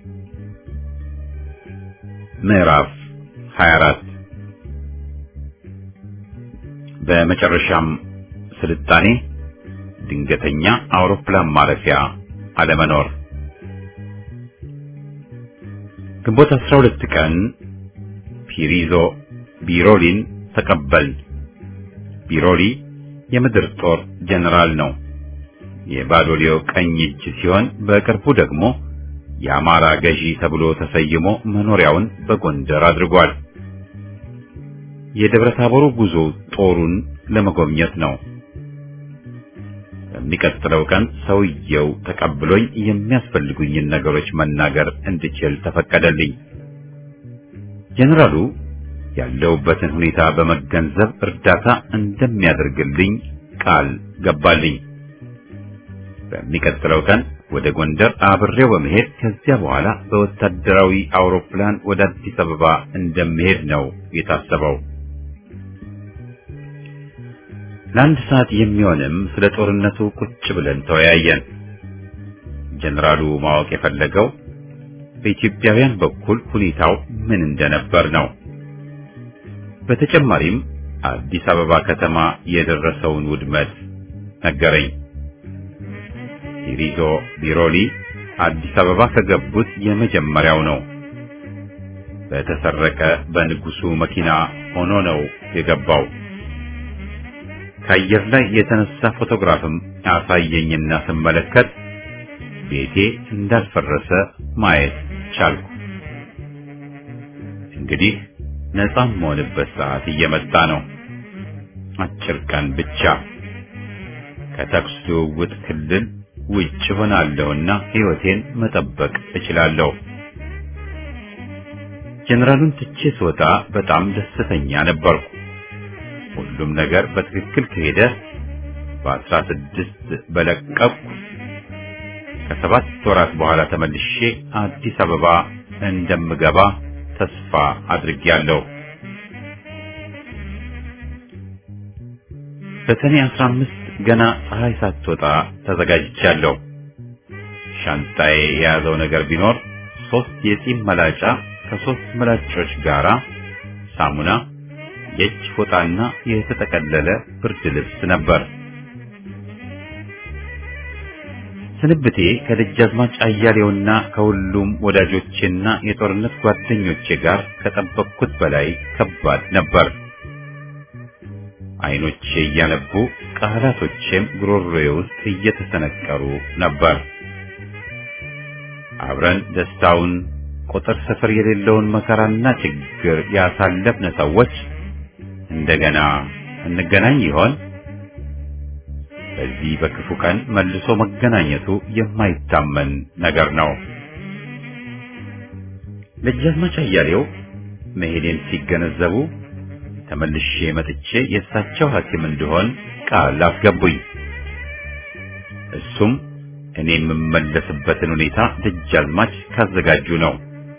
ምዕራፍ ሃያ አራት በመጨረሻም ስልጣኔ፣ ድንገተኛ አውሮፕላን ማረፊያ አለመኖር። ግንቦት አስራ ሁለት ቀን ፒሪዞ ቢሮሊን ተቀበል። ቢሮሊ የምድር ጦር ጀነራል ነው። የባዶሊዮ ቀኝ እጅ ሲሆን በቅርቡ ደግሞ የአማራ ገዢ ተብሎ ተሰይሞ መኖሪያውን በጎንደር አድርጓል። የደብረ ታቦሩ ጉዞ ጦሩን ለመጎብኘት ነው። በሚቀጥለው ቀን ሰውየው ተቀብሎኝ የሚያስፈልጉኝን ነገሮች መናገር እንድችል ተፈቀደልኝ። ጀነራሉ ያለውበትን ሁኔታ በመገንዘብ እርዳታ እንደሚያደርግልኝ ቃል ገባልኝ። በሚቀጥለው ቀን ወደ ጎንደር አብሬው በመሄድ ከዚያ በኋላ በወታደራዊ አውሮፕላን ወደ አዲስ አበባ እንደሚሄድ ነው የታሰበው። ለአንድ ሰዓት የሚሆንም ስለ ጦርነቱ ቁጭ ብለን ተወያየን። ጀነራሉ ማወቅ የፈለገው በኢትዮጵያውያን በኩል ሁኔታው ምን እንደነበር ነው። በተጨማሪም አዲስ አበባ ከተማ የደረሰውን ውድመት ነገረኝ። ፒሪዞ ቢሮሊ አዲስ አበባ ከገቡት የመጀመሪያው ነው። በተሰረቀ በንጉሱ መኪና ሆኖ ነው የገባው። ከአየር ላይ የተነሳ ፎቶግራፍም አሳየኝና ስመለከት ቤቴ እንዳልፈረሰ ማየት ቻልኩ። እንግዲህ ነፃ የምሆንበት ሰዓት እየመጣ ነው። አጭር ቀን ብቻ ከተኩስ ልውውጥ ክልል ውጭ ሆናለሁና ሕይወቴን መጠበቅ እችላለሁ። ጀነራሉን ትቼ ስወጣ በጣም ደስተኛ ነበርኩ። ሁሉም ነገር በትክክል ከሄደ በአስራ ስድስት በለቀቅኩ ከሰባት ወራት በኋላ ተመልሼ አዲስ አበባ እንደምገባ ተስፋ አድርጌያለሁ። በሰኔ አስራ አምስት ገና ፀሐይ ሳትወጣ ተዘጋጅቻለሁ። ሻንጣዬ የያዘው ነገር ቢኖር ሶስት የጢም መላጫ ከሶስት መላጮች ጋራ ሳሙና፣ የእጅ ፎጣና የተጠቀለለ ብርድ ልብስ ነበር። ስንብቴ ከደጃዝማች አያሌውና ከሁሉም ወዳጆቼና የጦርነት ጓደኞቼ ጋር ከጠበቅኩት በላይ ከባድ ነበር። አይኖቼ እያነቡ ቃላቶቼም ጉሮሮዬ ውስጥ እየተሰነቀሩ ነበር። አብረን ደስታውን ቁጥር ስፍር የሌለውን መከራና ችግር ያሳለፍን ሰዎች እንደገና እንገናኝ ይሆን? በዚህ በክፉ ቀን መልሶ መገናኘቱ የማይታመን ነገር ነው። ደጃዝማች አያሌው መሄዴን ሲገነዘቡ ተመልሼ መጥቼ የእሳቸው ሐኪም እንደሆን ቃል አስገቡኝ። እሱም እኔ የምመለስበትን ሁኔታ ደጃዝማች ካዘጋጁ ነው።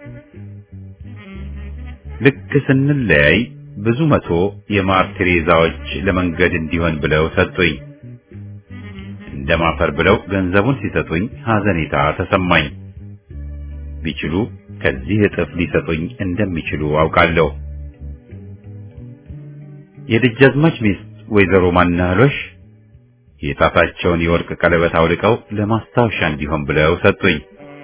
ልክ ስንለያይ ብዙ መቶ የማር ቴሬዛዎች ለመንገድ እንዲሆን ብለው ሰጡኝ። እንደማፈር ብለው ገንዘቡን ሲሰጡኝ ሐዘኔታ ተሰማኝ። ቢችሉ ከዚህ እጥፍ ሊሰጡኝ እንደሚችሉ አውቃለሁ። የደጃዝማች ሚስት ወይዘሮ ማናህሎሽ የጣታቸውን የወርቅ ቀለበት አውልቀው ለማስታወሻ እንዲሆን ብለው ሰጡኝ።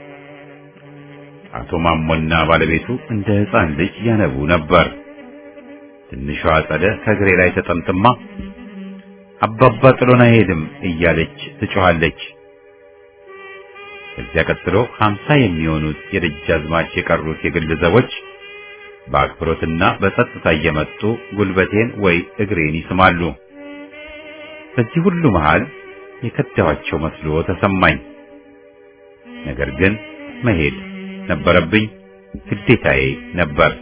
አቶ ማሞና ባለቤቱ እንደ ሕፃን ልጅ ያነቡ ነበር። ትንሿ አጸደ ከእግሬ ላይ ተጠምጥማ አባባ ጥሎን አይሄድም እያለች ትጮኻለች። ከዚያ ቀጥሎ ሀምሳ የሚሆኑት የደጃዝማች የቀሩት የግል ዘቦች በአክብሮትና በጸጥታ እየመጡ ጉልበቴን ወይ እግሬን ይስማሉ። በዚህ ሁሉ መሃል የከዳኋቸው መስሎ ተሰማኝ። ነገር ግን መሄድ ነበረብኝ፣ ግዴታዬ ነበር።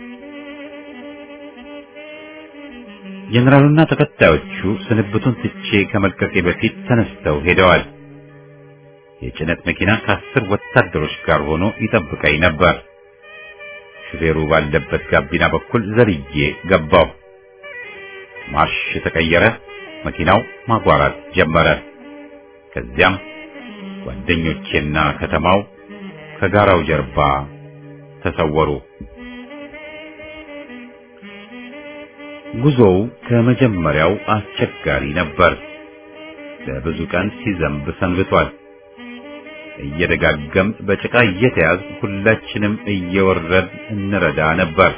ጀነራሉና ተከታዮቹ ስንብቱን ትቼ ከመልቀቄ በፊት ተነስተው ሄደዋል። የጭነት መኪና ከአስር ወታደሮች ጋር ሆኖ ይጠብቀኝ ነበር። ሹፌሩ ባለበት ጋቢና በኩል ዘልዬ ገባሁ። ማርሽ ተቀየረ። መኪናው ማጓራት ጀመረ። ከዚያም ጓደኞቼና ከተማው ከጋራው ጀርባ ተሰወሩ። ጉዞው ከመጀመሪያው አስቸጋሪ ነበር። ለብዙ ቀን ሲዘንብ ሰንብቷል። እየደጋገም በጭቃ እየተያዝ ሁላችንም እየወረድ እንረዳ ነበር።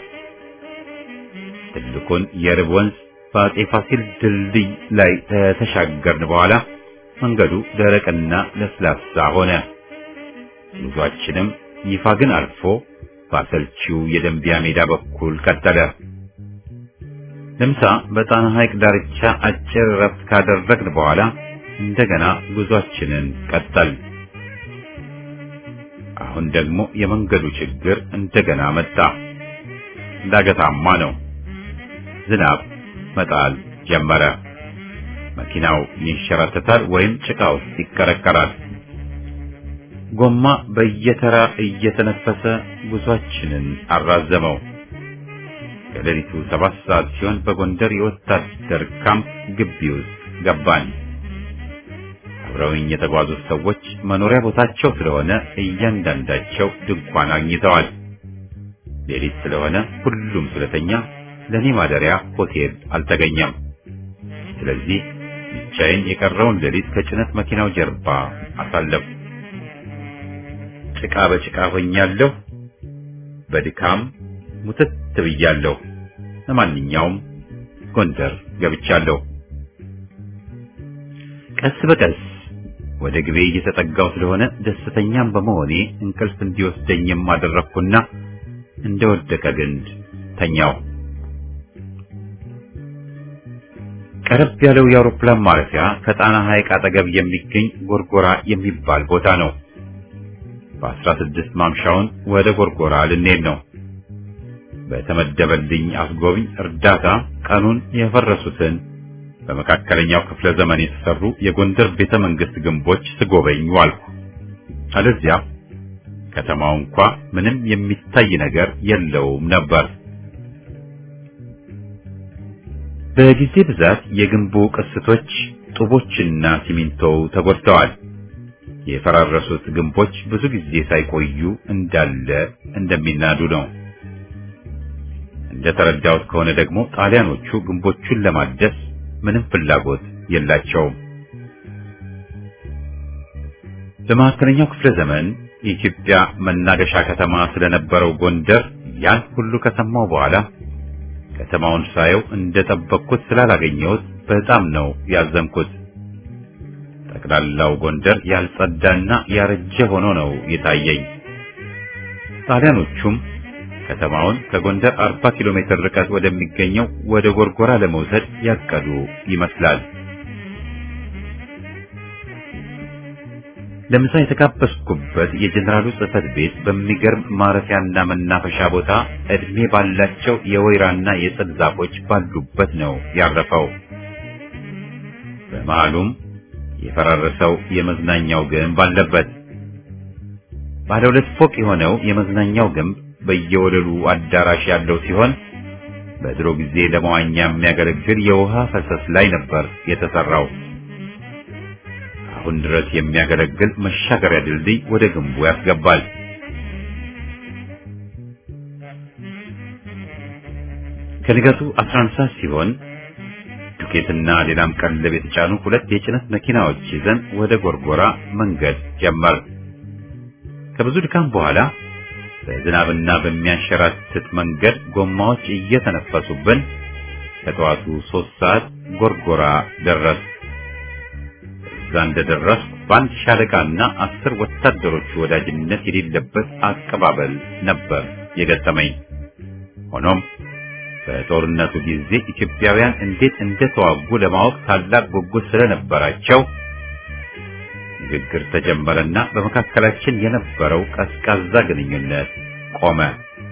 ትልቁን የርብ ወንዝ በአፄ ፋሲል ድልድይ ላይ ተሻገርን በኋላ መንገዱ ደረቅና ለስላሳ ሆነ። ጉዟችንም ይፋ ግን አልፎ በአሰልቺው የደንቢያ ሜዳ በኩል ቀጠለ። ለምሳ በጣና ሐይቅ ዳርቻ አጭር ረፍት ካደረግን በኋላ እንደገና ጉዟችንን ቀጠል። አሁን ደግሞ የመንገዱ ችግር እንደገና መጣ። ዳገታማ ነው። ዝናብ መጣል ጀመረ። መኪናው ይንሸራተታል ወይም ጭቃ ውስጥ ይከረከራል። ጎማ በየተራ እየተነፈሰ ጉዟችንን አራዘመው። ከሌሊቱ ሰባት ሰዓት ሲሆን በጎንደር የወታደር ካምፕ ግቢ ውስጥ ገባን። አብረውኝ የተጓዙት ሰዎች መኖሪያ ቦታቸው ስለሆነ እያንዳንዳቸው ድንኳን አግኝተዋል። ሌሊት ስለሆነ ሁሉም ስለተኛ ለኔ ማደሪያ ሆቴል አልተገኘም። ስለዚህ ብቻዬን የቀረውን ሌሊት ከጭነት መኪናው ጀርባ አሳለፍ። ጭቃ በጭቃ ሆኛለሁ። በድካም ሙትት ብያለሁ። ለማንኛውም ጎንደር ገብቻለሁ። ቀስ በቀስ ወደ ግቤ እየተጠጋው ስለሆነ ደስተኛም በመሆኔ እንቅልፍ እንዲወስደኝም አደረኩና እንደወደቀ ግንድ ተኛው። ቀረብ ያለው የአውሮፕላን ማረፊያ ከጣና ሐይቅ አጠገብ የሚገኝ ጎርጎራ የሚባል ቦታ ነው። በአስራ ስድስት ማምሻውን ወደ ጎርጎራ ልንሄድ ነው። በተመደበልኝ አስጎብኝ እርዳታ ቀኑን የፈረሱትን በመካከለኛው ክፍለ ዘመን የተሰሩ የጎንደር ቤተ መንግስት ግንቦች ስጎበኝ ዋልኩ። አለዚያ ከተማው እንኳ ምንም የሚታይ ነገር የለውም ነበር። በጊዜ ብዛት የግንቡ ቅስቶች፣ ጡቦችና ሲሚንቶው ተጎድተዋል። የፈራረሱት ግንቦች ብዙ ጊዜ ሳይቆዩ እንዳለ እንደሚናዱ ነው። እንደተረዳሁት ከሆነ ደግሞ ጣሊያኖቹ ግንቦቹን ለማደስ ምንም ፍላጎት የላቸውም። በመካከለኛው ክፍለ ዘመን የኢትዮጵያ መናገሻ ከተማ ስለነበረው ጎንደር ያን ሁሉ ከሰማው በኋላ ከተማውን ሳየው እንደጠበቅኩት ስላላገኘሁት በጣም ነው ያዘንኩት። ጠቅላላው ጎንደር ያልጸዳና ያረጀ ሆኖ ነው የታየኝ። ጣሊያኖቹም ከተማውን ከጎንደር አርባ ኪሎ ሜትር ርቀት ወደሚገኘው ወደ ጎርጎራ ለመውሰድ ያቀዱ ይመስላል። ለምሳ የተጋበዝኩበት የጀነራሉ ጽሕፈት ቤት በሚገርም ማረፊያና መናፈሻ ቦታ እድሜ ባላቸው የወይራና የጽድ ዛፎች ባሉበት ነው ያረፈው። በመሃሉም የፈራረሰው የመዝናኛው ግንብ አለበት። ባለ ሁለት ፎቅ የሆነው የመዝናኛው ግንብ በየወለሉ አዳራሽ ያለው ሲሆን በድሮ ጊዜ ለመዋኛ የሚያገለግል የውሃ ፈሰስ ላይ ነበር የተሰራው። አሁን ድረስ የሚያገለግል መሻገሪያ ድልድይ ወደ ግንቡ ያስገባል። ከንጋቱ አስራ አንድ ሰዓት ሲሆን ዱቄትና ሌላም ቀለብ የተጫኑ ሁለት የጭነት መኪናዎች ይዘን ወደ ጎርጎራ መንገድ ጀመር። ከብዙ ድካም በኋላ በዝናብና በሚያንሸራትት መንገድ ጎማዎች እየተነፈሱብን ከጠዋቱ ሶስት ሰዓት ጎርጎራ ደረስ። እዛ እንደደረስኩ በአንድ ሻለቃና አስር ወታደሮች ወዳጅነት የሌለበት አቀባበል ነበር የገጠመኝ። ሆኖም በጦርነቱ ጊዜ ኢትዮጵያውያን እንዴት እንደተዋጉ ለማወቅ ታላቅ ጉጉት ስለነበራቸው ንግግር ተጀመረና በመካከላችን የነበረው ቀዝቃዛ ግንኙነት ቆመ።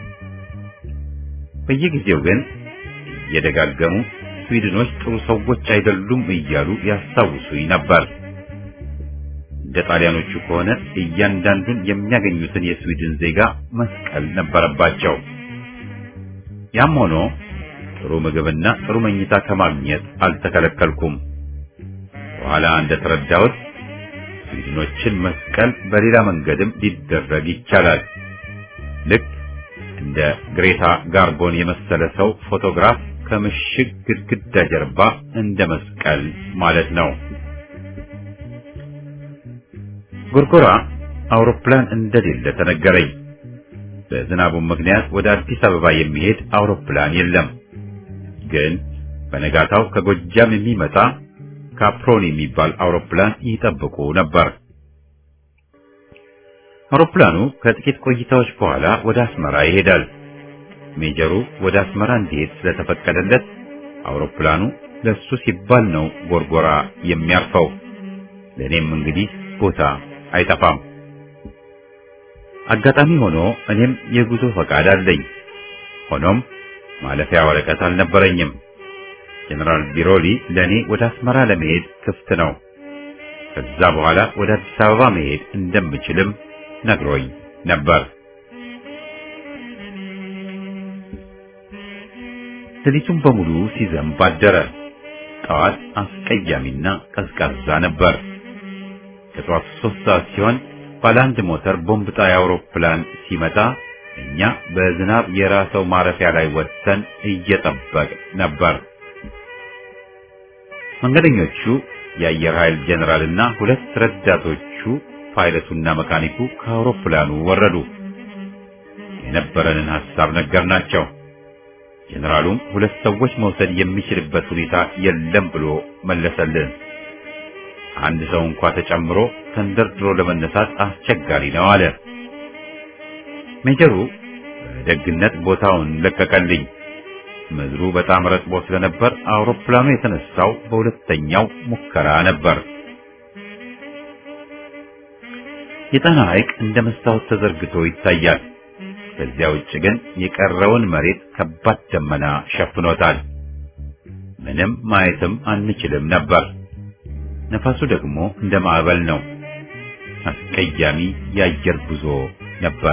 በየጊዜው ግን እየደጋገሙ ስዊድኖች ጥሩ ሰዎች አይደሉም እያሉ ያስታውሱኝ ነበር። እንደ ጣሊያኖቹ ከሆነ እያንዳንዱን የሚያገኙትን የስዊድን ዜጋ መስቀል ነበረባቸው። ያም ሆኖ ጥሩ ምግብና ጥሩ መኝታ ከማግኘት አልተከለከልኩም። በኋላ እንደተረዳሁት ስዊድኖችን መስቀል በሌላ መንገድም ሊደረግ ይቻላል። ልክ እንደ ግሬታ ጋርቦን የመሰለ ሰው ፎቶግራፍ ከምሽግ ግድግዳ ጀርባ እንደ መስቀል ማለት ነው። ጎርጎራ አውሮፕላን እንደሌለ ተነገረኝ። በዝናቡ ምክንያት ወደ አዲስ አበባ የሚሄድ አውሮፕላን የለም። ግን በነጋታው ከጎጃም የሚመጣ ካፕሮን የሚባል አውሮፕላን ይጠብቁ ነበር። አውሮፕላኑ ከጥቂት ቆይታዎች በኋላ ወደ አስመራ ይሄዳል። ሜጀሩ ወደ አስመራ እንዲሄድ ስለተፈቀደለት አውሮፕላኑ ለሱ ሲባል ነው ጎርጎራ የሚያርፈው። ለኔም እንግዲህ ቦታ አይጠፋም። አጋጣሚ ሆኖ እኔም የጉዞ ፈቃድ አለኝ። ሆኖም ማለፊያ ወረቀት አልነበረኝም። ጀነራል ቢሮሊ ለኔ ወደ አስመራ ለመሄድ ክፍት ነው። ከዛ በኋላ ወደ አዲስ አበባ መሄድ እንደምችልም ነግሮኝ ነበር። ሌሊቱን በሙሉ ሲዘንብ አደረ። ጠዋት አስቀያሚና ቀዝቃዛ ነበር። ከጠዋት ሶስት ሰዓት ሲሆን ባለ አንድ ሞተር ቦምብ ጣይ አውሮፕላን ሲመጣ እኛ በዝናብ የራሰው ማረፊያ ላይ ወጥተን እየጠበቅ ነበር። መንገደኞቹ የአየር ኃይል ጀነራልና ሁለት ረዳቶቹ ፓይለቱና መካኒኩ ከአውሮፕላኑ ወረዱ። የነበረንን ሐሳብ ነገርናቸው። ጀነራሉም ሁለት ሰዎች መውሰድ የሚችልበት ሁኔታ የለም ብሎ መለሰልን። አንድ ሰው እንኳን ተጨምሮ ተንደርድሮ ለመነሳት አስቸጋሪ ነው አለ። ሜጀሩ በደግነት ቦታውን ለቀቀልኝ። ምድሩ በጣም ረጥቦ ስለነበር አውሮፕላኑ የተነሳው በሁለተኛው ሙከራ ነበር። የጣና ሐይቅ እንደ መስታወት ተዘርግቶ ይታያል። ከዚያ ውጭ ግን የቀረውን መሬት ከባድ ደመና ሸፍኖታል። ምንም ማየትም አንችልም ነበር። ነፋሱ ደግሞ እንደ ማዕበል ነው። አስቀያሚ የአየር ጉዞ ነበር።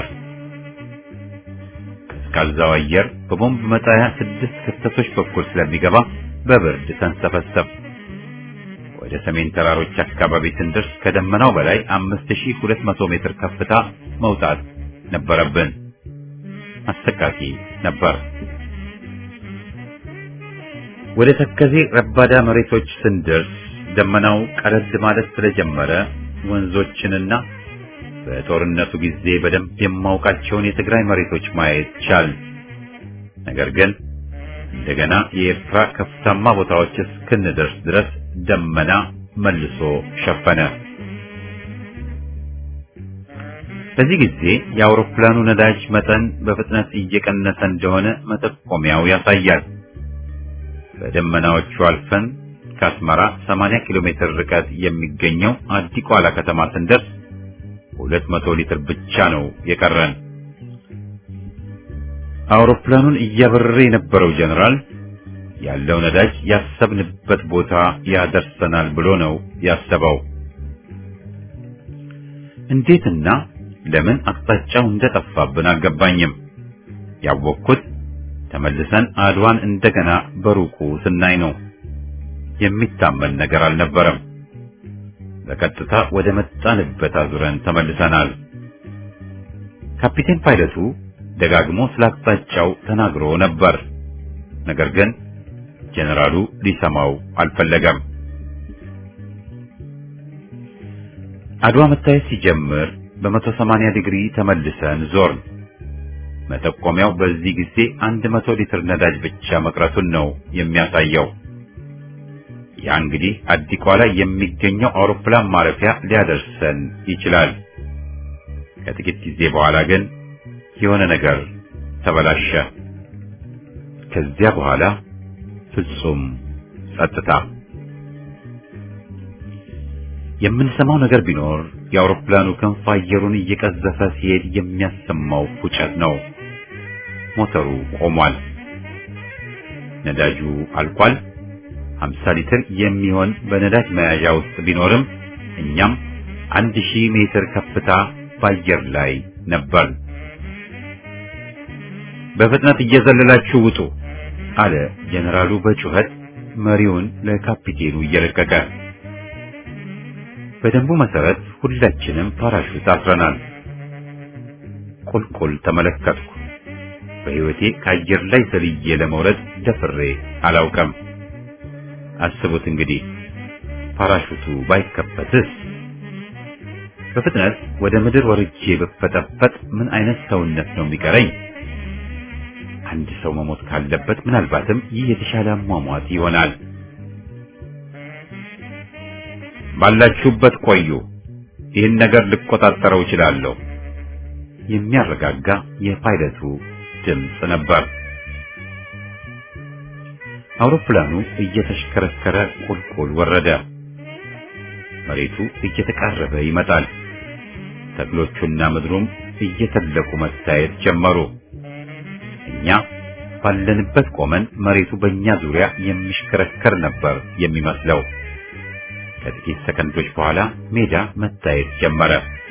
ቀዝቃዛው አየር በቦምብ መጣያ ስድስት ክፍተቶች በኩል ስለሚገባ በብርድ ተንሰፈሰፍ። ወደ ሰሜን ተራሮች አካባቢ ስንደርስ ከደመናው በላይ አምስት ሺህ ሁለት መቶ ሜትር ከፍታ መውጣት ነበረብን። አሰቃቂ ነበር። ወደ ተከዜ ረባዳ መሬቶች ስንደርስ ደመናው ቀለል ማለት ስለጀመረ ወንዞችንና በጦርነቱ ጊዜ በደንብ የማውቃቸውን የትግራይ መሬቶች ማየት ቻል። ነገር ግን እንደገና የኤርትራ ከፍታማ ቦታዎች እስክንደርስ ድረስ ደመና መልሶ ሸፈነ። በዚህ ጊዜ የአውሮፕላኑ ነዳጅ መጠን በፍጥነት እየቀነሰ እንደሆነ መጠቆሚያው ያሳያል። በደመናዎቹ አልፈን ከአስመራ ሰማንያ ኪሎ ሜትር ርቀት የሚገኘው አዲቋላ ከተማ ስንደርስ ሁለት መቶ ሊትር ብቻ ነው የቀረን። አውሮፕላኑን እያበረረ የነበረው ጀነራል ያለው ነዳጅ ያሰብንበት ቦታ ያደርሰናል ብሎ ነው ያሰበው። እንዴትና ለምን አቅጣጫው እንደጠፋብን አልገባኝም። ያወቅኩት ተመልሰን አድዋን እንደገና በሩቁ ስናይ ነው። የሚታመን ነገር አልነበረም። በቀጥታ ወደ መጣንበት አዙረን ተመልሰናል። ካፒቴን ፓይለቱ ደጋግሞ ስለ አቅጣጫው ተናግሮ ነበር። ነገር ግን ጀነራሉ ሊሰማው አልፈለገም። አድዋ መታየት ሲጀምር በመቶ ሰማንያ ዲግሪ ተመልሰን ዞርን። መጠቆሚያው በዚህ ጊዜ አንድ መቶ ሊትር ነዳጅ ብቻ መቅረቱን ነው የሚያሳየው። ያ እንግዲህ አዲቋላ የሚገኘው አውሮፕላን ማረፊያ ሊያደርሰን ይችላል። ከጥቂት ጊዜ በኋላ ግን የሆነ ነገር ተበላሸ። ከዚያ በኋላ ፍጹም ጸጥታ። የምንሰማው ነገር ቢኖር የአውሮፕላኑ ክንፍ አየሩን እየቀዘፈ ሲሄድ የሚያሰማው ፉጨት ነው። ሞተሩ ቆሟል። ነዳጁ አልቋል። ሀምሳ ሊትር የሚሆን በነዳጅ መያዣ ውስጥ ቢኖርም እኛም አንድ ሺህ ሜትር ከፍታ በአየር ላይ ነበር። በፍጥነት እየዘለላችሁ ውጡ አለ ጀነራሉ በጩኸት መሪውን ለካፒቴኑ እየለቀቀ። በደንቡ መሰረት ሁላችንም ፓራሹት አስረናል። ቁልቁል ተመለከትኩ። በሕይወቴ ከአየር ላይ ዘልዬ ለመውረድ ደፍሬ አላውቅም። አስቡት እንግዲህ ፓራሹቱ ባይከፈትስ? በፍጥነት ወደ ምድር ወርጄ ብፈጠፈጥ ምን አይነት ሰውነት ነው የሚቀረኝ? አንድ ሰው መሞት ካለበት ምናልባትም ይህ የተሻለ አሟሟት ይሆናል። ባላችሁበት ቆዩ፣ ይህን ነገር ልቆጣጠረው እችላለሁ የሚያረጋጋ የፓይለቱ ድምፅ ነበር። አውሮፕላኑ እየተሽከረከረ ቁልቁል ወረደ። መሬቱ እየተቃረበ ይመጣል። ተክሎቹና ምድሩም እየተለቁ መታየት ጀመሩ። እኛ ባለንበት ቆመን መሬቱ በእኛ ዙሪያ የሚሽከረከር ነበር የሚመስለው። ከጥቂት ሰከንዶች በኋላ ሜዳ መታየት ጀመረ።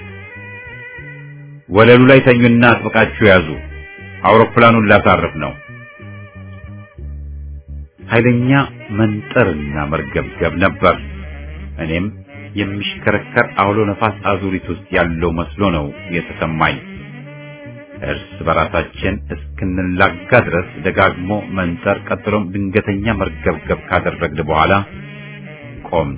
ወለሉ ላይ ተኙና አጥብቃችሁ ያዙ፣ አውሮፕላኑን ላሳርፍ ነው። ኃይለኛ መንጠርና መርገብገብ ነበር። እኔም የሚሽከረከር አውሎ ነፋስ አዙሪት ውስጥ ያለው መስሎ ነው የተሰማኝ። እርስ በራሳችን እስክንላጋ ድረስ ደጋግሞ መንጠር፣ ቀጥሎም ድንገተኛ መርገብገብ ካደረግን በኋላ ቆምን።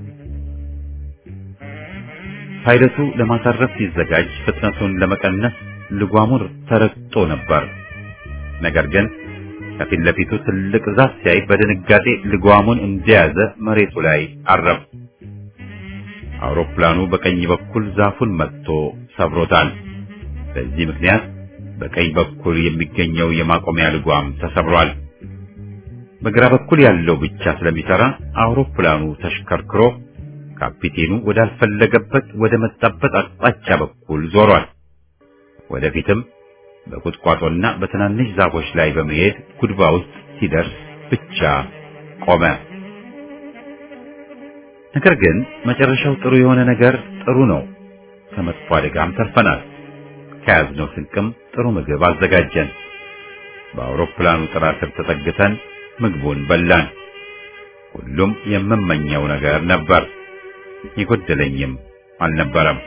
ፓይለቱ ለማሳረፍ ሲዘጋጅ ፍጥነቱን ለመቀነስ ልጓሙን ተረግጦ ነበር። ነገር ግን ከፊት ለፊቱ ትልቅ ዛፍ ሲያይ በድንጋጤ ልጓሙን እንደያዘ መሬቱ ላይ አረፈ። አውሮፕላኑ በቀኝ በኩል ዛፉን መጥቶ ሰብሮታል። በዚህ ምክንያት በቀኝ በኩል የሚገኘው የማቆሚያ ልጓም ተሰብሯል። በግራ በኩል ያለው ብቻ ስለሚሰራ አውሮፕላኑ ተሽከርክሮ ካፒቴኑ ወዳልፈለገበት ወደ መጣበት አቅጣጫ በኩል ዞሯል። ወደፊትም በቁጥቋጦና በትናንሽ ዛፎች ላይ በመሄድ ጉድባ ውስጥ ሲደርስ ብቻ ቆመ። ነገር ግን መጨረሻው ጥሩ የሆነ ነገር ጥሩ ነው። ከመጥፎ አደጋም ተርፈናል። ከያዝነው ስንቅም ጥሩ ምግብ አዘጋጀን። በአውሮፕላኑ ጥራ ስር ተጠግተን ምግቡን በላን። ሁሉም የምመኘው ነገር ነበር። የጎደለኝም አልነበረም።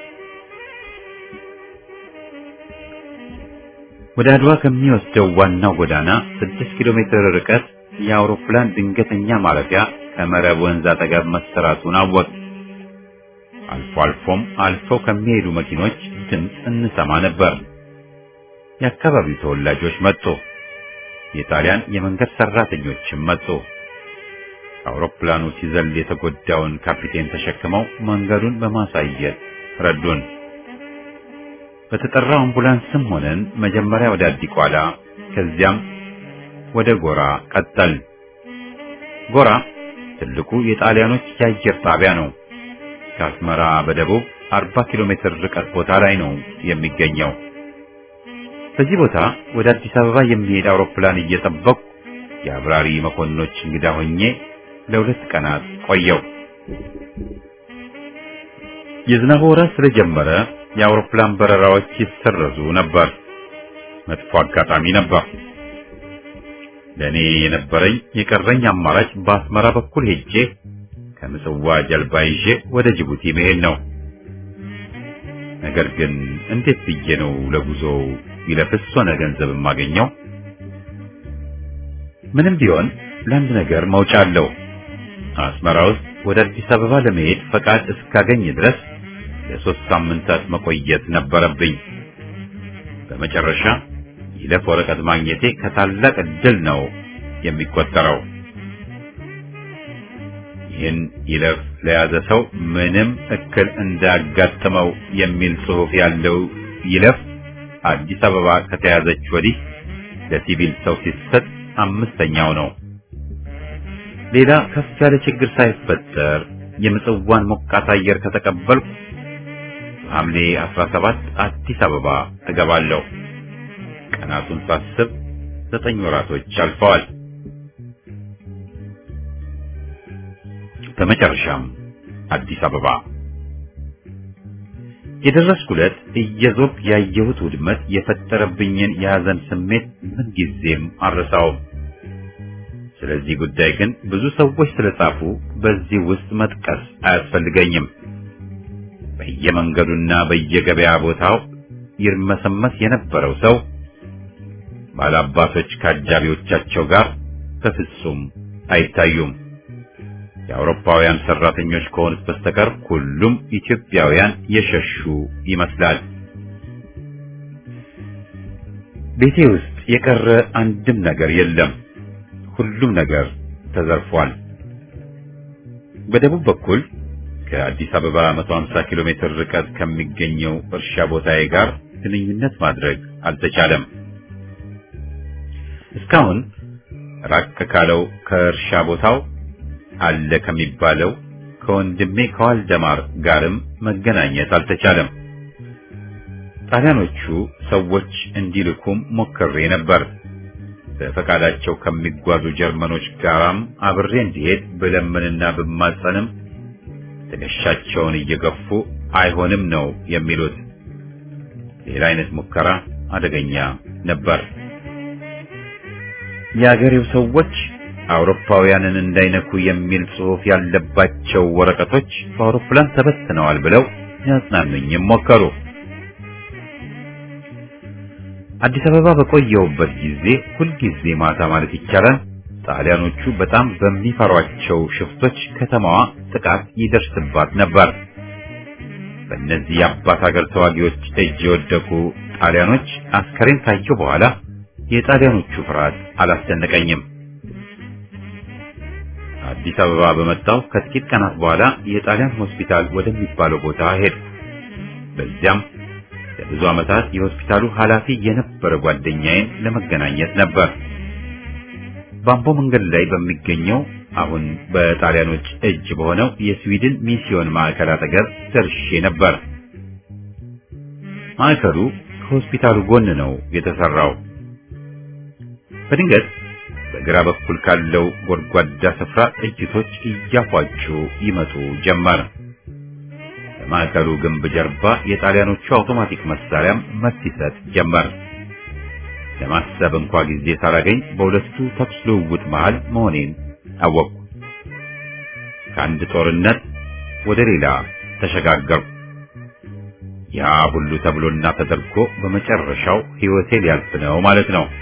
ወደ አድዋ ከሚወስደው ዋናው ጎዳና ስድስት ኪሎ ሜትር ርቀት የአውሮፕላን ድንገተኛ ማረፊያ ከመረብ ወንዝ አጠገብ መሰራቱን አወቅ። አልፎ አልፎም አልፈው ከሚሄዱ መኪኖች ድምፅ እንሰማ ነበር። የአካባቢው ተወላጆች መጡ። የጣሊያን የመንገድ ሰራተኞችም መጡ። አውሮፕላኑ ሲዘል የተጎዳውን ካፒቴን ተሸክመው መንገዱን በማሳየት ረዱን። በተጠራው አምቡላንስም ሆነን መጀመሪያ ወደ አዲቋላ ከዚያም ወደ ጎራ ቀጠል። ጎራ ትልቁ የጣሊያኖች የአየር ጣቢያ ነው። ከአስመራ በደቡብ አርባ ኪሎ ሜትር ርቀት ቦታ ላይ ነው የሚገኘው። በዚህ ቦታ ወደ አዲስ አበባ የሚሄድ አውሮፕላን እየጠበቁ የአብራሪ መኮንኖች እንግዳ ሆኜ ለሁለት ቀናት ቆየው። የዝናብ ወራት ስለጀመረ የአውሮፕላን በረራዎች ይሰረዙ ነበር። መጥፎ አጋጣሚ ነበር። ለኔ የነበረኝ የቀረኝ አማራጭ በአስመራ በኩል ሄጄ ከምጽዋ ጀልባ ይዤ ወደ ጅቡቲ መሄድ ነው። ነገር ግን እንዴት ብዬ ነው ለጉዞው ይለፍስ ሆነ ገንዘብ የማገኘው? ምንም ቢሆን ለአንድ ነገር መውጫ አለው። አስመራ ውስጥ ወደ አዲስ አበባ ለመሄድ ፈቃድ እስካገኝ ድረስ ለሶስት ሳምንታት መቆየት ነበረብኝ። በመጨረሻ ይለፍ ወረቀት ማግኘቴ ከታላቅ ዕድል ነው የሚቆጠረው። ይህን ይለፍ ለያዘ ሰው ምንም እክል እንዳያጋጥመው የሚል ጽሑፍ ያለው ይለፍ አዲስ አበባ ከተያዘች ወዲህ ለሲቪል ሰው ሲሰጥ አምስተኛው ነው። ሌላ ከፍ ያለ ችግር ሳይፈጠር የምጽዋን ሞቃት አየር ከተቀበልኩ ሐምሌ አስራ ሰባት አዲስ አበባ እገባለሁ። ቀናቱን ሳስብ ዘጠኝ ወራቶች አልፈዋል። በመጨረሻም አዲስ አበባ የደረስኩለት እየዞርኩ ያየሁት ውድመት የፈጠረብኝን የሐዘን ስሜት ምንጊዜም አልረሳውም። ስለዚህ ጉዳይ ግን ብዙ ሰዎች ስለጻፉ በዚህ ውስጥ መጥቀስ አያስፈልገኝም። በየመንገዱና በየገበያ ቦታው ይርመሰመስ የነበረው ሰው ባላባቶች ከአጃቢዎቻቸው ጋር በፍጹም አይታዩም። የአውሮፓውያን ሰራተኞች ከሆኑት በስተቀር ሁሉም ኢትዮጵያውያን የሸሹ ይመስላል። ቤቴ ውስጥ የቀረ አንድም ነገር የለም። ሁሉም ነገር ተዘርፏል። በደቡብ በኩል ከአዲስ አበባ መቶ ሃምሳ ኪሎ ሜትር ርቀት ከሚገኘው እርሻ ቦታዬ ጋር ግንኙነት ማድረግ አልተቻለም። እስካሁን ራቅ ካለው ከእርሻ ቦታው አለ ከሚባለው ከወንድሜ ከዋልደማር ጋርም መገናኘት አልተቻለም። ጣሊያኖቹ ሰዎች እንዲልኩም ሞክሬ ነበር። በፈቃዳቸው ከሚጓዙ ጀርመኖች ጋራም አብሬ እንዲሄድ ብለምንና ብማጸንም ትከሻቸውን እየገፉ አይሆንም ነው የሚሉት። ሌላ አይነት ሙከራ አደገኛ ነበር። የአገሬው ሰዎች አውሮፓውያንን እንዳይነኩ የሚል ጽሑፍ ያለባቸው ወረቀቶች በአውሮፕላን ተበትነዋል ብለው ያጽናኑኝም ሞከሩ። አዲስ አበባ በቆየሁበት ጊዜ ሁልጊዜ ማታ ማለት ይቻላል ጣሊያኖቹ በጣም በሚፈሯቸው ሽፍቶች ከተማዋ ጥቃት ይደርስባት ነበር። በእነዚህ የአባት ሀገር ተዋጊዎች እጅ የወደቁ ጣሊያኖች አስከሬን ካየሁ በኋላ የጣሊያኖቹ ፍርሃት አላስደነቀኝም። አዲስ አበባ በመጣሁ ከጥቂት ቀናት በኋላ የጣሊያን ሆስፒታል ወደሚባለው ቦታ ሄድኩ። በዚያም ለብዙ ዓመታት የሆስፒታሉ ኃላፊ የነበረ ጓደኛዬን ለመገናኘት ነበር። ባምቦ መንገድ ላይ በሚገኘው አሁን በጣሊያኖች እጅ በሆነው የስዊድን ሚስዮን ማዕከል አጠገብ ደርሼ ነበር። ማዕከሉ ከሆስፒታሉ ጎን ነው የተሰራው። በድንገት በግራ በኩል ካለው ጎድጓዳ ስፍራ ጥይቶች እያፏጩ ይመጡ ጀመር። በማዕከሉ ግንብ ጀርባ የጣሊያኖቹ አውቶማቲክ መሳሪያም መልስ ይሰጥ ጀመር። ለማሰብ እንኳ ጊዜ ሳላገኝ በሁለቱ ተኩስ ልውውጥ መሃል መሆኔን አወቅኩ። ከአንድ ጦርነት ወደ ሌላ ተሸጋገርኩ። ያ ሁሉ ተብሎና ተደርጎ በመጨረሻው ሕይወቴ ሊያልፍ ነው ማለት ነው።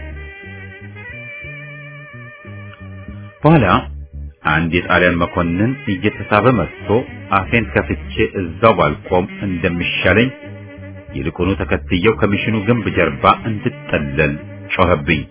በኋላ አንድ የጣሊያን መኮንን እየተሳበ መጥቶ አፌን ከፍቼ እዛው ባልቆም እንደሚሻለኝ ይልቁኑ ተከትየው ከሚሽኑ ግንብ ጀርባ እንድጠለል ጮኸብኝ።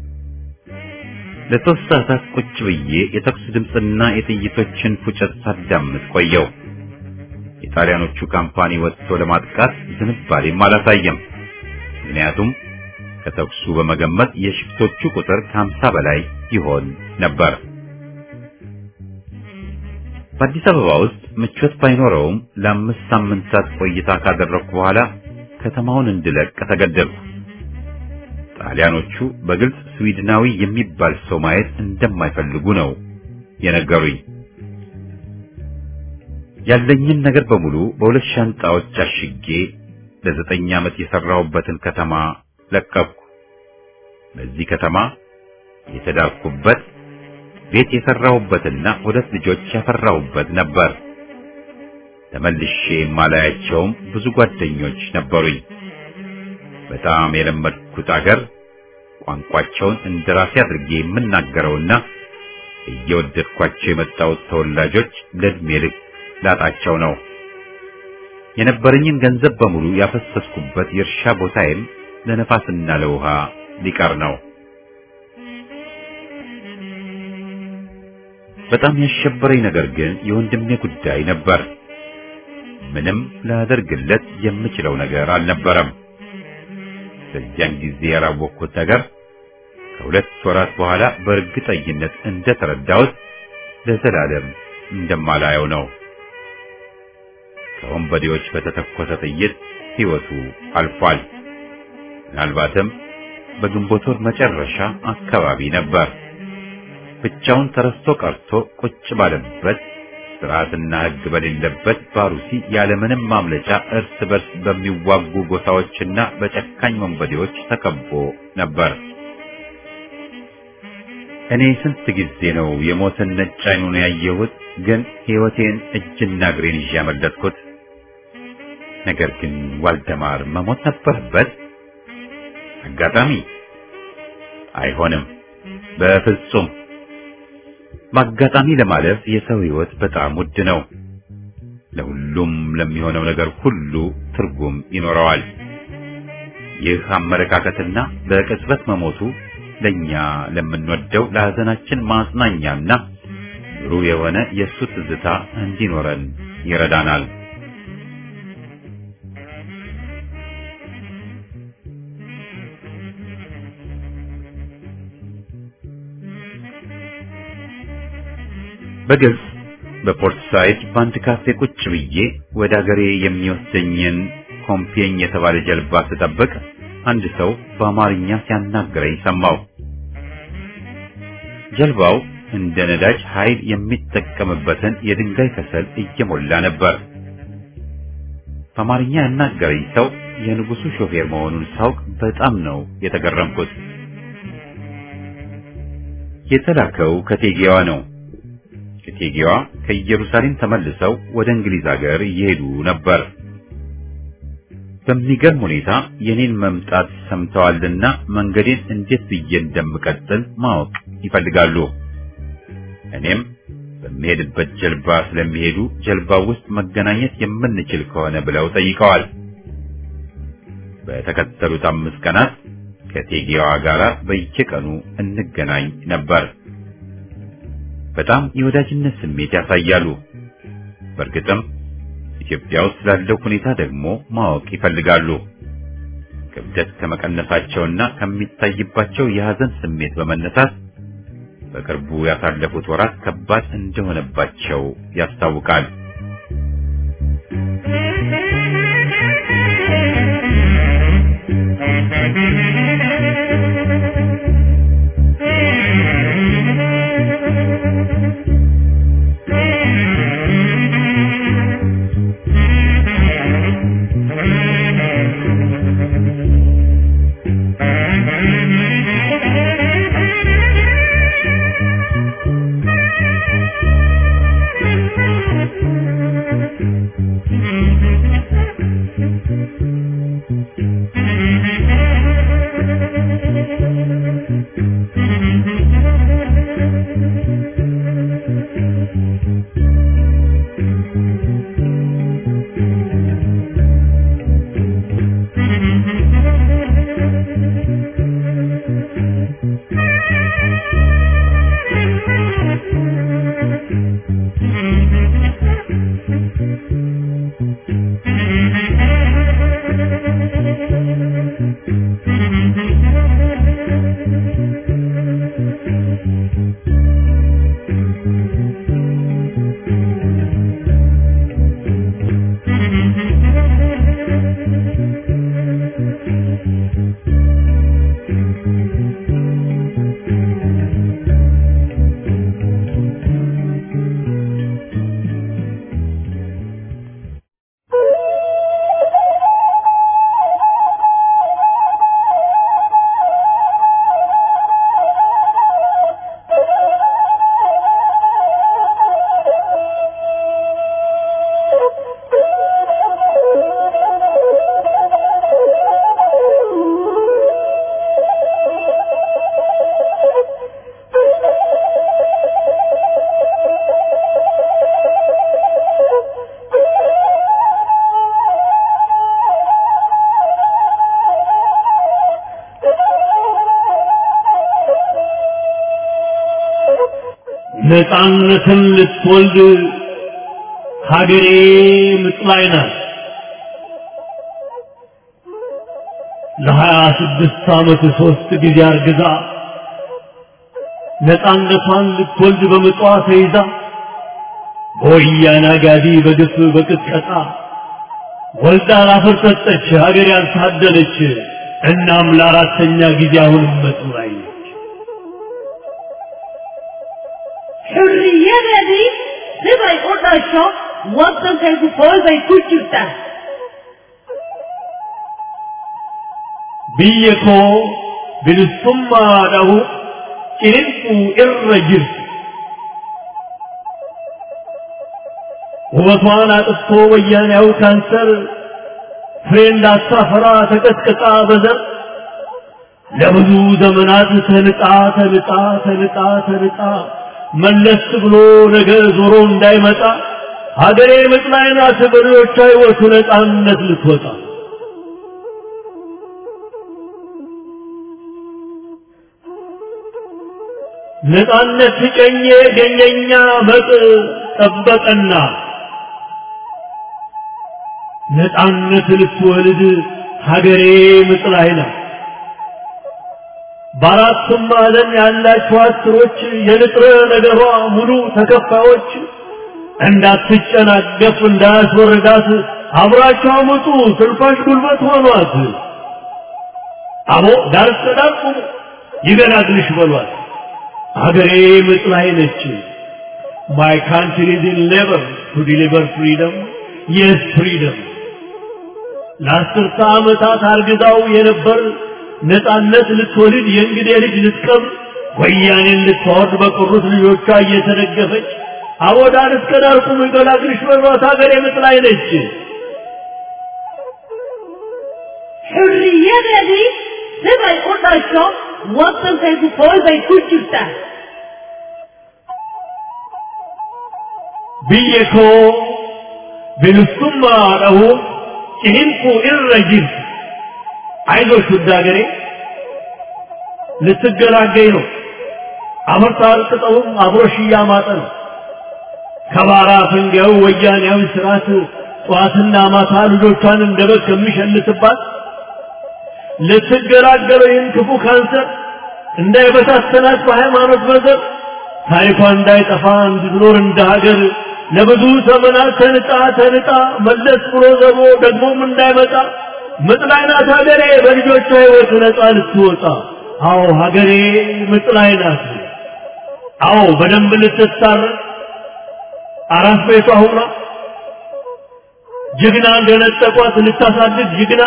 ለሶስት ሰዓታት ቁጭ ብዬ የተኩስ ድምፅና የጥይቶችን ፉጨት ሳዳምጥ ቆየው። የጣሊያኖቹ ካምፓኒ ወጥቶ ለማጥቃት ዝንባሌም አላሳየም። ምክንያቱም ከተኩሱ በመገመት የሽፍቶቹ ቁጥር ከሀምሳ በላይ ይሆን ነበር። በአዲስ አበባ ውስጥ ምቾት ባይኖረውም ለአምስት ሳምንታት ቆይታ ካደረኩ በኋላ ከተማውን እንድለቅ ተገደድኩ። ጣሊያኖቹ በግልጽ ስዊድናዊ የሚባል ሰው ማየት እንደማይፈልጉ ነው የነገሩኝ። ያለኝን ነገር በሙሉ በሁለት ሻንጣዎች አሽጌ ለዘጠኝ ዓመት የሰራሁበትን ከተማ ለቀቅኩ። በዚህ ከተማ የተዳርኩበት ቤት የሰራሁበትና ሁለት ልጆች ያፈራሁበት ነበር። ተመልሼ የማላያቸውም ብዙ ጓደኞች ነበሩኝ። በጣም የለመድኩት አገር፣ ቋንቋቸውን እንደራሴ አድርጌ የምናገረውና እየወደድኳቸው የመጣሁት ተወላጆች ለዕድሜ ልክ ላጣቸው ነው። የነበረኝን ገንዘብ በሙሉ ያፈሰስኩበት የእርሻ ቦታዬም ለነፋስና ለውሃ ሊቀር ነው። በጣም ያሸበረኝ ነገር ግን የወንድሜ ጉዳይ ነበር። ምንም ላደርግለት የምችለው ነገር አልነበረም። በዚያን ጊዜ ያላወቅኩት ነገር ከሁለት ወራት በኋላ በእርግጠኝነት እንደተረዳሁት ለዘላለም እንደማላየው ነው። ከወንበዴዎች በተተኮሰ ጥይት ሕይወቱ አልፏል። ምናልባትም በግንቦት ወር መጨረሻ አካባቢ ነበር። ብቻውን ተረስቶ ቀርቶ ቁጭ ባለበት ስርዓትና ሕግ በሌለበት ባሩሲ ያለምንም ማምለጫ እርስ በርስ በሚዋጉ ጎሳዎችና በጨካኝ ወንበዴዎች ተከቦ ነበር። እኔ ስንት ጊዜ ነው የሞትን ነጭ ዓይኑን ያየሁት፣ ግን ሕይወቴን እጅና እግሬን ይዤ ያመለጥኩት። ነገር ግን ዋልደማር መሞት ነበረበት። አጋጣሚ አይሆንም በፍጹም። ማጋጣሚ ለማለፍ የሰው ሕይወት በጣም ውድ ነው። ለሁሉም ለሚሆነው ነገር ሁሉ ትርጉም ይኖረዋል። ይህ አመለካከትና በቅጽበት መሞቱ ለኛ ለምንወደው ለሐዘናችን ማጽናኛና ሩህ የሆነ የሱ ትዝታ እንዲኖረን ይረዳናል። በግልጽ በፖርት ሳይድ ባንድ ካፌ ቁጭ ብዬ ወደ ሀገሬ የሚወስደኝን ኮምፒየኝ የተባለ ጀልባ ስጠብቅ አንድ ሰው በአማርኛ ሲያናግረኝ ሰማው። ጀልባው እንደ ነዳጅ ኃይል የሚጠቀምበትን የድንጋይ ከሰል እየሞላ ነበር። በአማርኛ ያናገረኝ ሰው የንጉሱ ሾፌር መሆኑን ሳውቅ በጣም ነው የተገረምኩት። የተላከው ከቴጌዋ ነው። ከቴጌዋ ከኢየሩሳሌም ተመልሰው ወደ እንግሊዝ ሀገር እየሄዱ ነበር። በሚገርም ሁኔታ የኔን መምጣት ሰምተዋልና መንገዴን እንዴት ብዬ እንደምቀጥል ማወቅ ይፈልጋሉ። እኔም በሚሄድበት ጀልባ ስለሚሄዱ ጀልባው ውስጥ መገናኘት የምንችል ከሆነ ብለው ጠይቀዋል። በተከተሉት አምስት ቀናት ከቴጌዋ ጋር በየቀኑ እንገናኝ ነበር። በጣም የወዳጅነት ስሜት ያሳያሉ። በእርግጥም ኢትዮጵያ ውስጥ ስላለው ሁኔታ ደግሞ ማወቅ ይፈልጋሉ። ክብደት ከመቀነሳቸውና ከሚታይባቸው የሐዘን ስሜት በመነሳት በቅርቡ ያሳለፉት ወራት ከባድ እንደሆነባቸው ያስታውቃል። ነፃነትን ልትወልድ ሀገሬ ምጥ ላይ ናት። ለሀያ ስድስት ዓመት ሦስት ጊዜ አርግዛ ነፃነቷን ልትወልድ በምጧ ተይዛ በወያኔ አጋዲ በግፍ በቅጥቀጣ ወልዳ ላፈር ሰጠች ሀገር ያልታደለች። እናም ለአራተኛ ጊዜ አሁንም ምጥ ላይ ነች። Hurriyadii sibay u dhasho waddankaygu qool bay ku jirtaa. biyya koo bilisummaadhaaf qeequu irra jirti. ውበቷን አጥፍቶ ወያኔያው ካንሰር ፍሬ እንዳታፈራ ተቀጥቅጣ በዘር ለብዙ ዘመናት ተንጣ ተንጣ ተንጣ ተንጣ መለስ ብሎ ነገ ዞሮ እንዳይመጣ ሀገሬ ምጥ ላይ ናት በልጆቿ ሕይወት ነፃነት ልትወጣ ነፃነት ሲጨኘ ገኘኛ መጥ ጠበቀና ነፃነት ልትወልድ ሀገሬ ምጥ ላይ ናት። በአራቱም ማዕዘን ያላችሁ አስሮች የንጥረ ነገሯ ሙሉ ተከፋዮች እንዳትጨናገፍ እንዳያስወርዳት አብራችሁ አምጡ ስልፋሽ ጉልበት ሆኗት። አቦ ዳር እስከ ዳር ቁሙ ይገላግልሽ በሏት ሀገሬ ምጥ ላይ ነች። My country is in labor to deliver freedom. Yes, freedom. ለአስርተ ዓመታት አርግዛው የነበር ነፃነት ልትወልድ የእንግዴ ልጅ ልትቀብር ወያኔን ልትወርድ በቆሩት ልጆቿ እየተደገፈች አቦ ዳር እስከ ዳር ቁሙ ይገላግልሽ በሏት ሀገሬ ምጥ ላይ ነች። حريتي زي قلنا وطن زي كوي زي كوتشتا بيكو بنسمع له إنكو إرجل عايزو شو الداغري ልትገላገኝ ነው አመርታል ተጠውም አብሮሽ ያማጠ ነው ከባራ ፈንጋው ወያኔያዊ ስርዓት ጧትና ማታ ልጆቿን እንደበክ ከሚሸልትባት ልትገላገለው ይህን ክፉ ካንሰር እንዳይበታተናት በሃይማኖት በዘር ታሪኳ እንዳይጠፋ እንድትኖር እንደ ሀገር ለብዙ ዘመናት ተንጣ ተንጣ መለስ ብሎ ዘቦ ደግሞም እንዳይመጣ ምጥ ላይ ናት ሀገሬ በልጆቿ ሕይወት ነፃ ልትወጣ። አዎ ሀገሬ ምጥ ላይ ናት። አዎ በደንብ ልትታረቅ አራስ ቤቷ ሆና ጀግና እንደነጠቋት ልታሳድግ ጀግና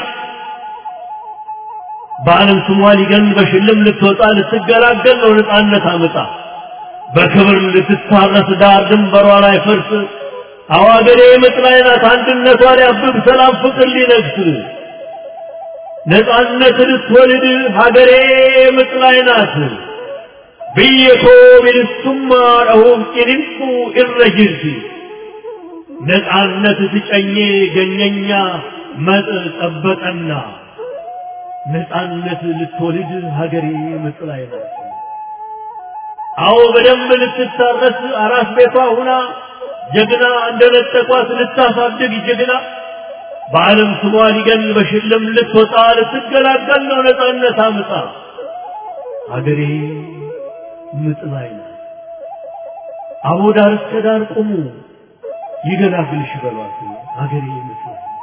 በዓለም ስሟ ሊገን በሽልም ልትወጣ ልትገላገል ነው ነፃነት አመጣ በክብር ልትታረስ ዳር ድንበሯ ላይ ፈርስ። አዎ ሀገሬ ምጥ ላይ ናት አንድነቷ ሊያብብ ሰላም ፍቅር ሊነግስ ነፃነት ልትወልድ ሀገሬ ምጥ ላይ ናት። ብየኮ ቢልሱማ ረሁም ቂሪንቁ ኢረጅልቲ ነፃነት ትጨኜ ገኘኛ መጥ ጠበቀና ነፃነት ልትወልድ ሀገሬ ምጥ ላይ ናት። አዎ በደንብ ልትታረስ አራስ ቤቷ ሁና ጀግና እንደነጠቋት ልታሳድግ ጀግና በዓለም ስሟ ሊገን በሽልም ልትወጣ ልትገላገል ነው ነፃነት አምጣ ሀገሬ ምጥ ላይ ናት። አቦ ዳር እስከ ዳር ቁሙ ይገላግልሽ በሏት ሀገሬ ምጥ ላይ ናት።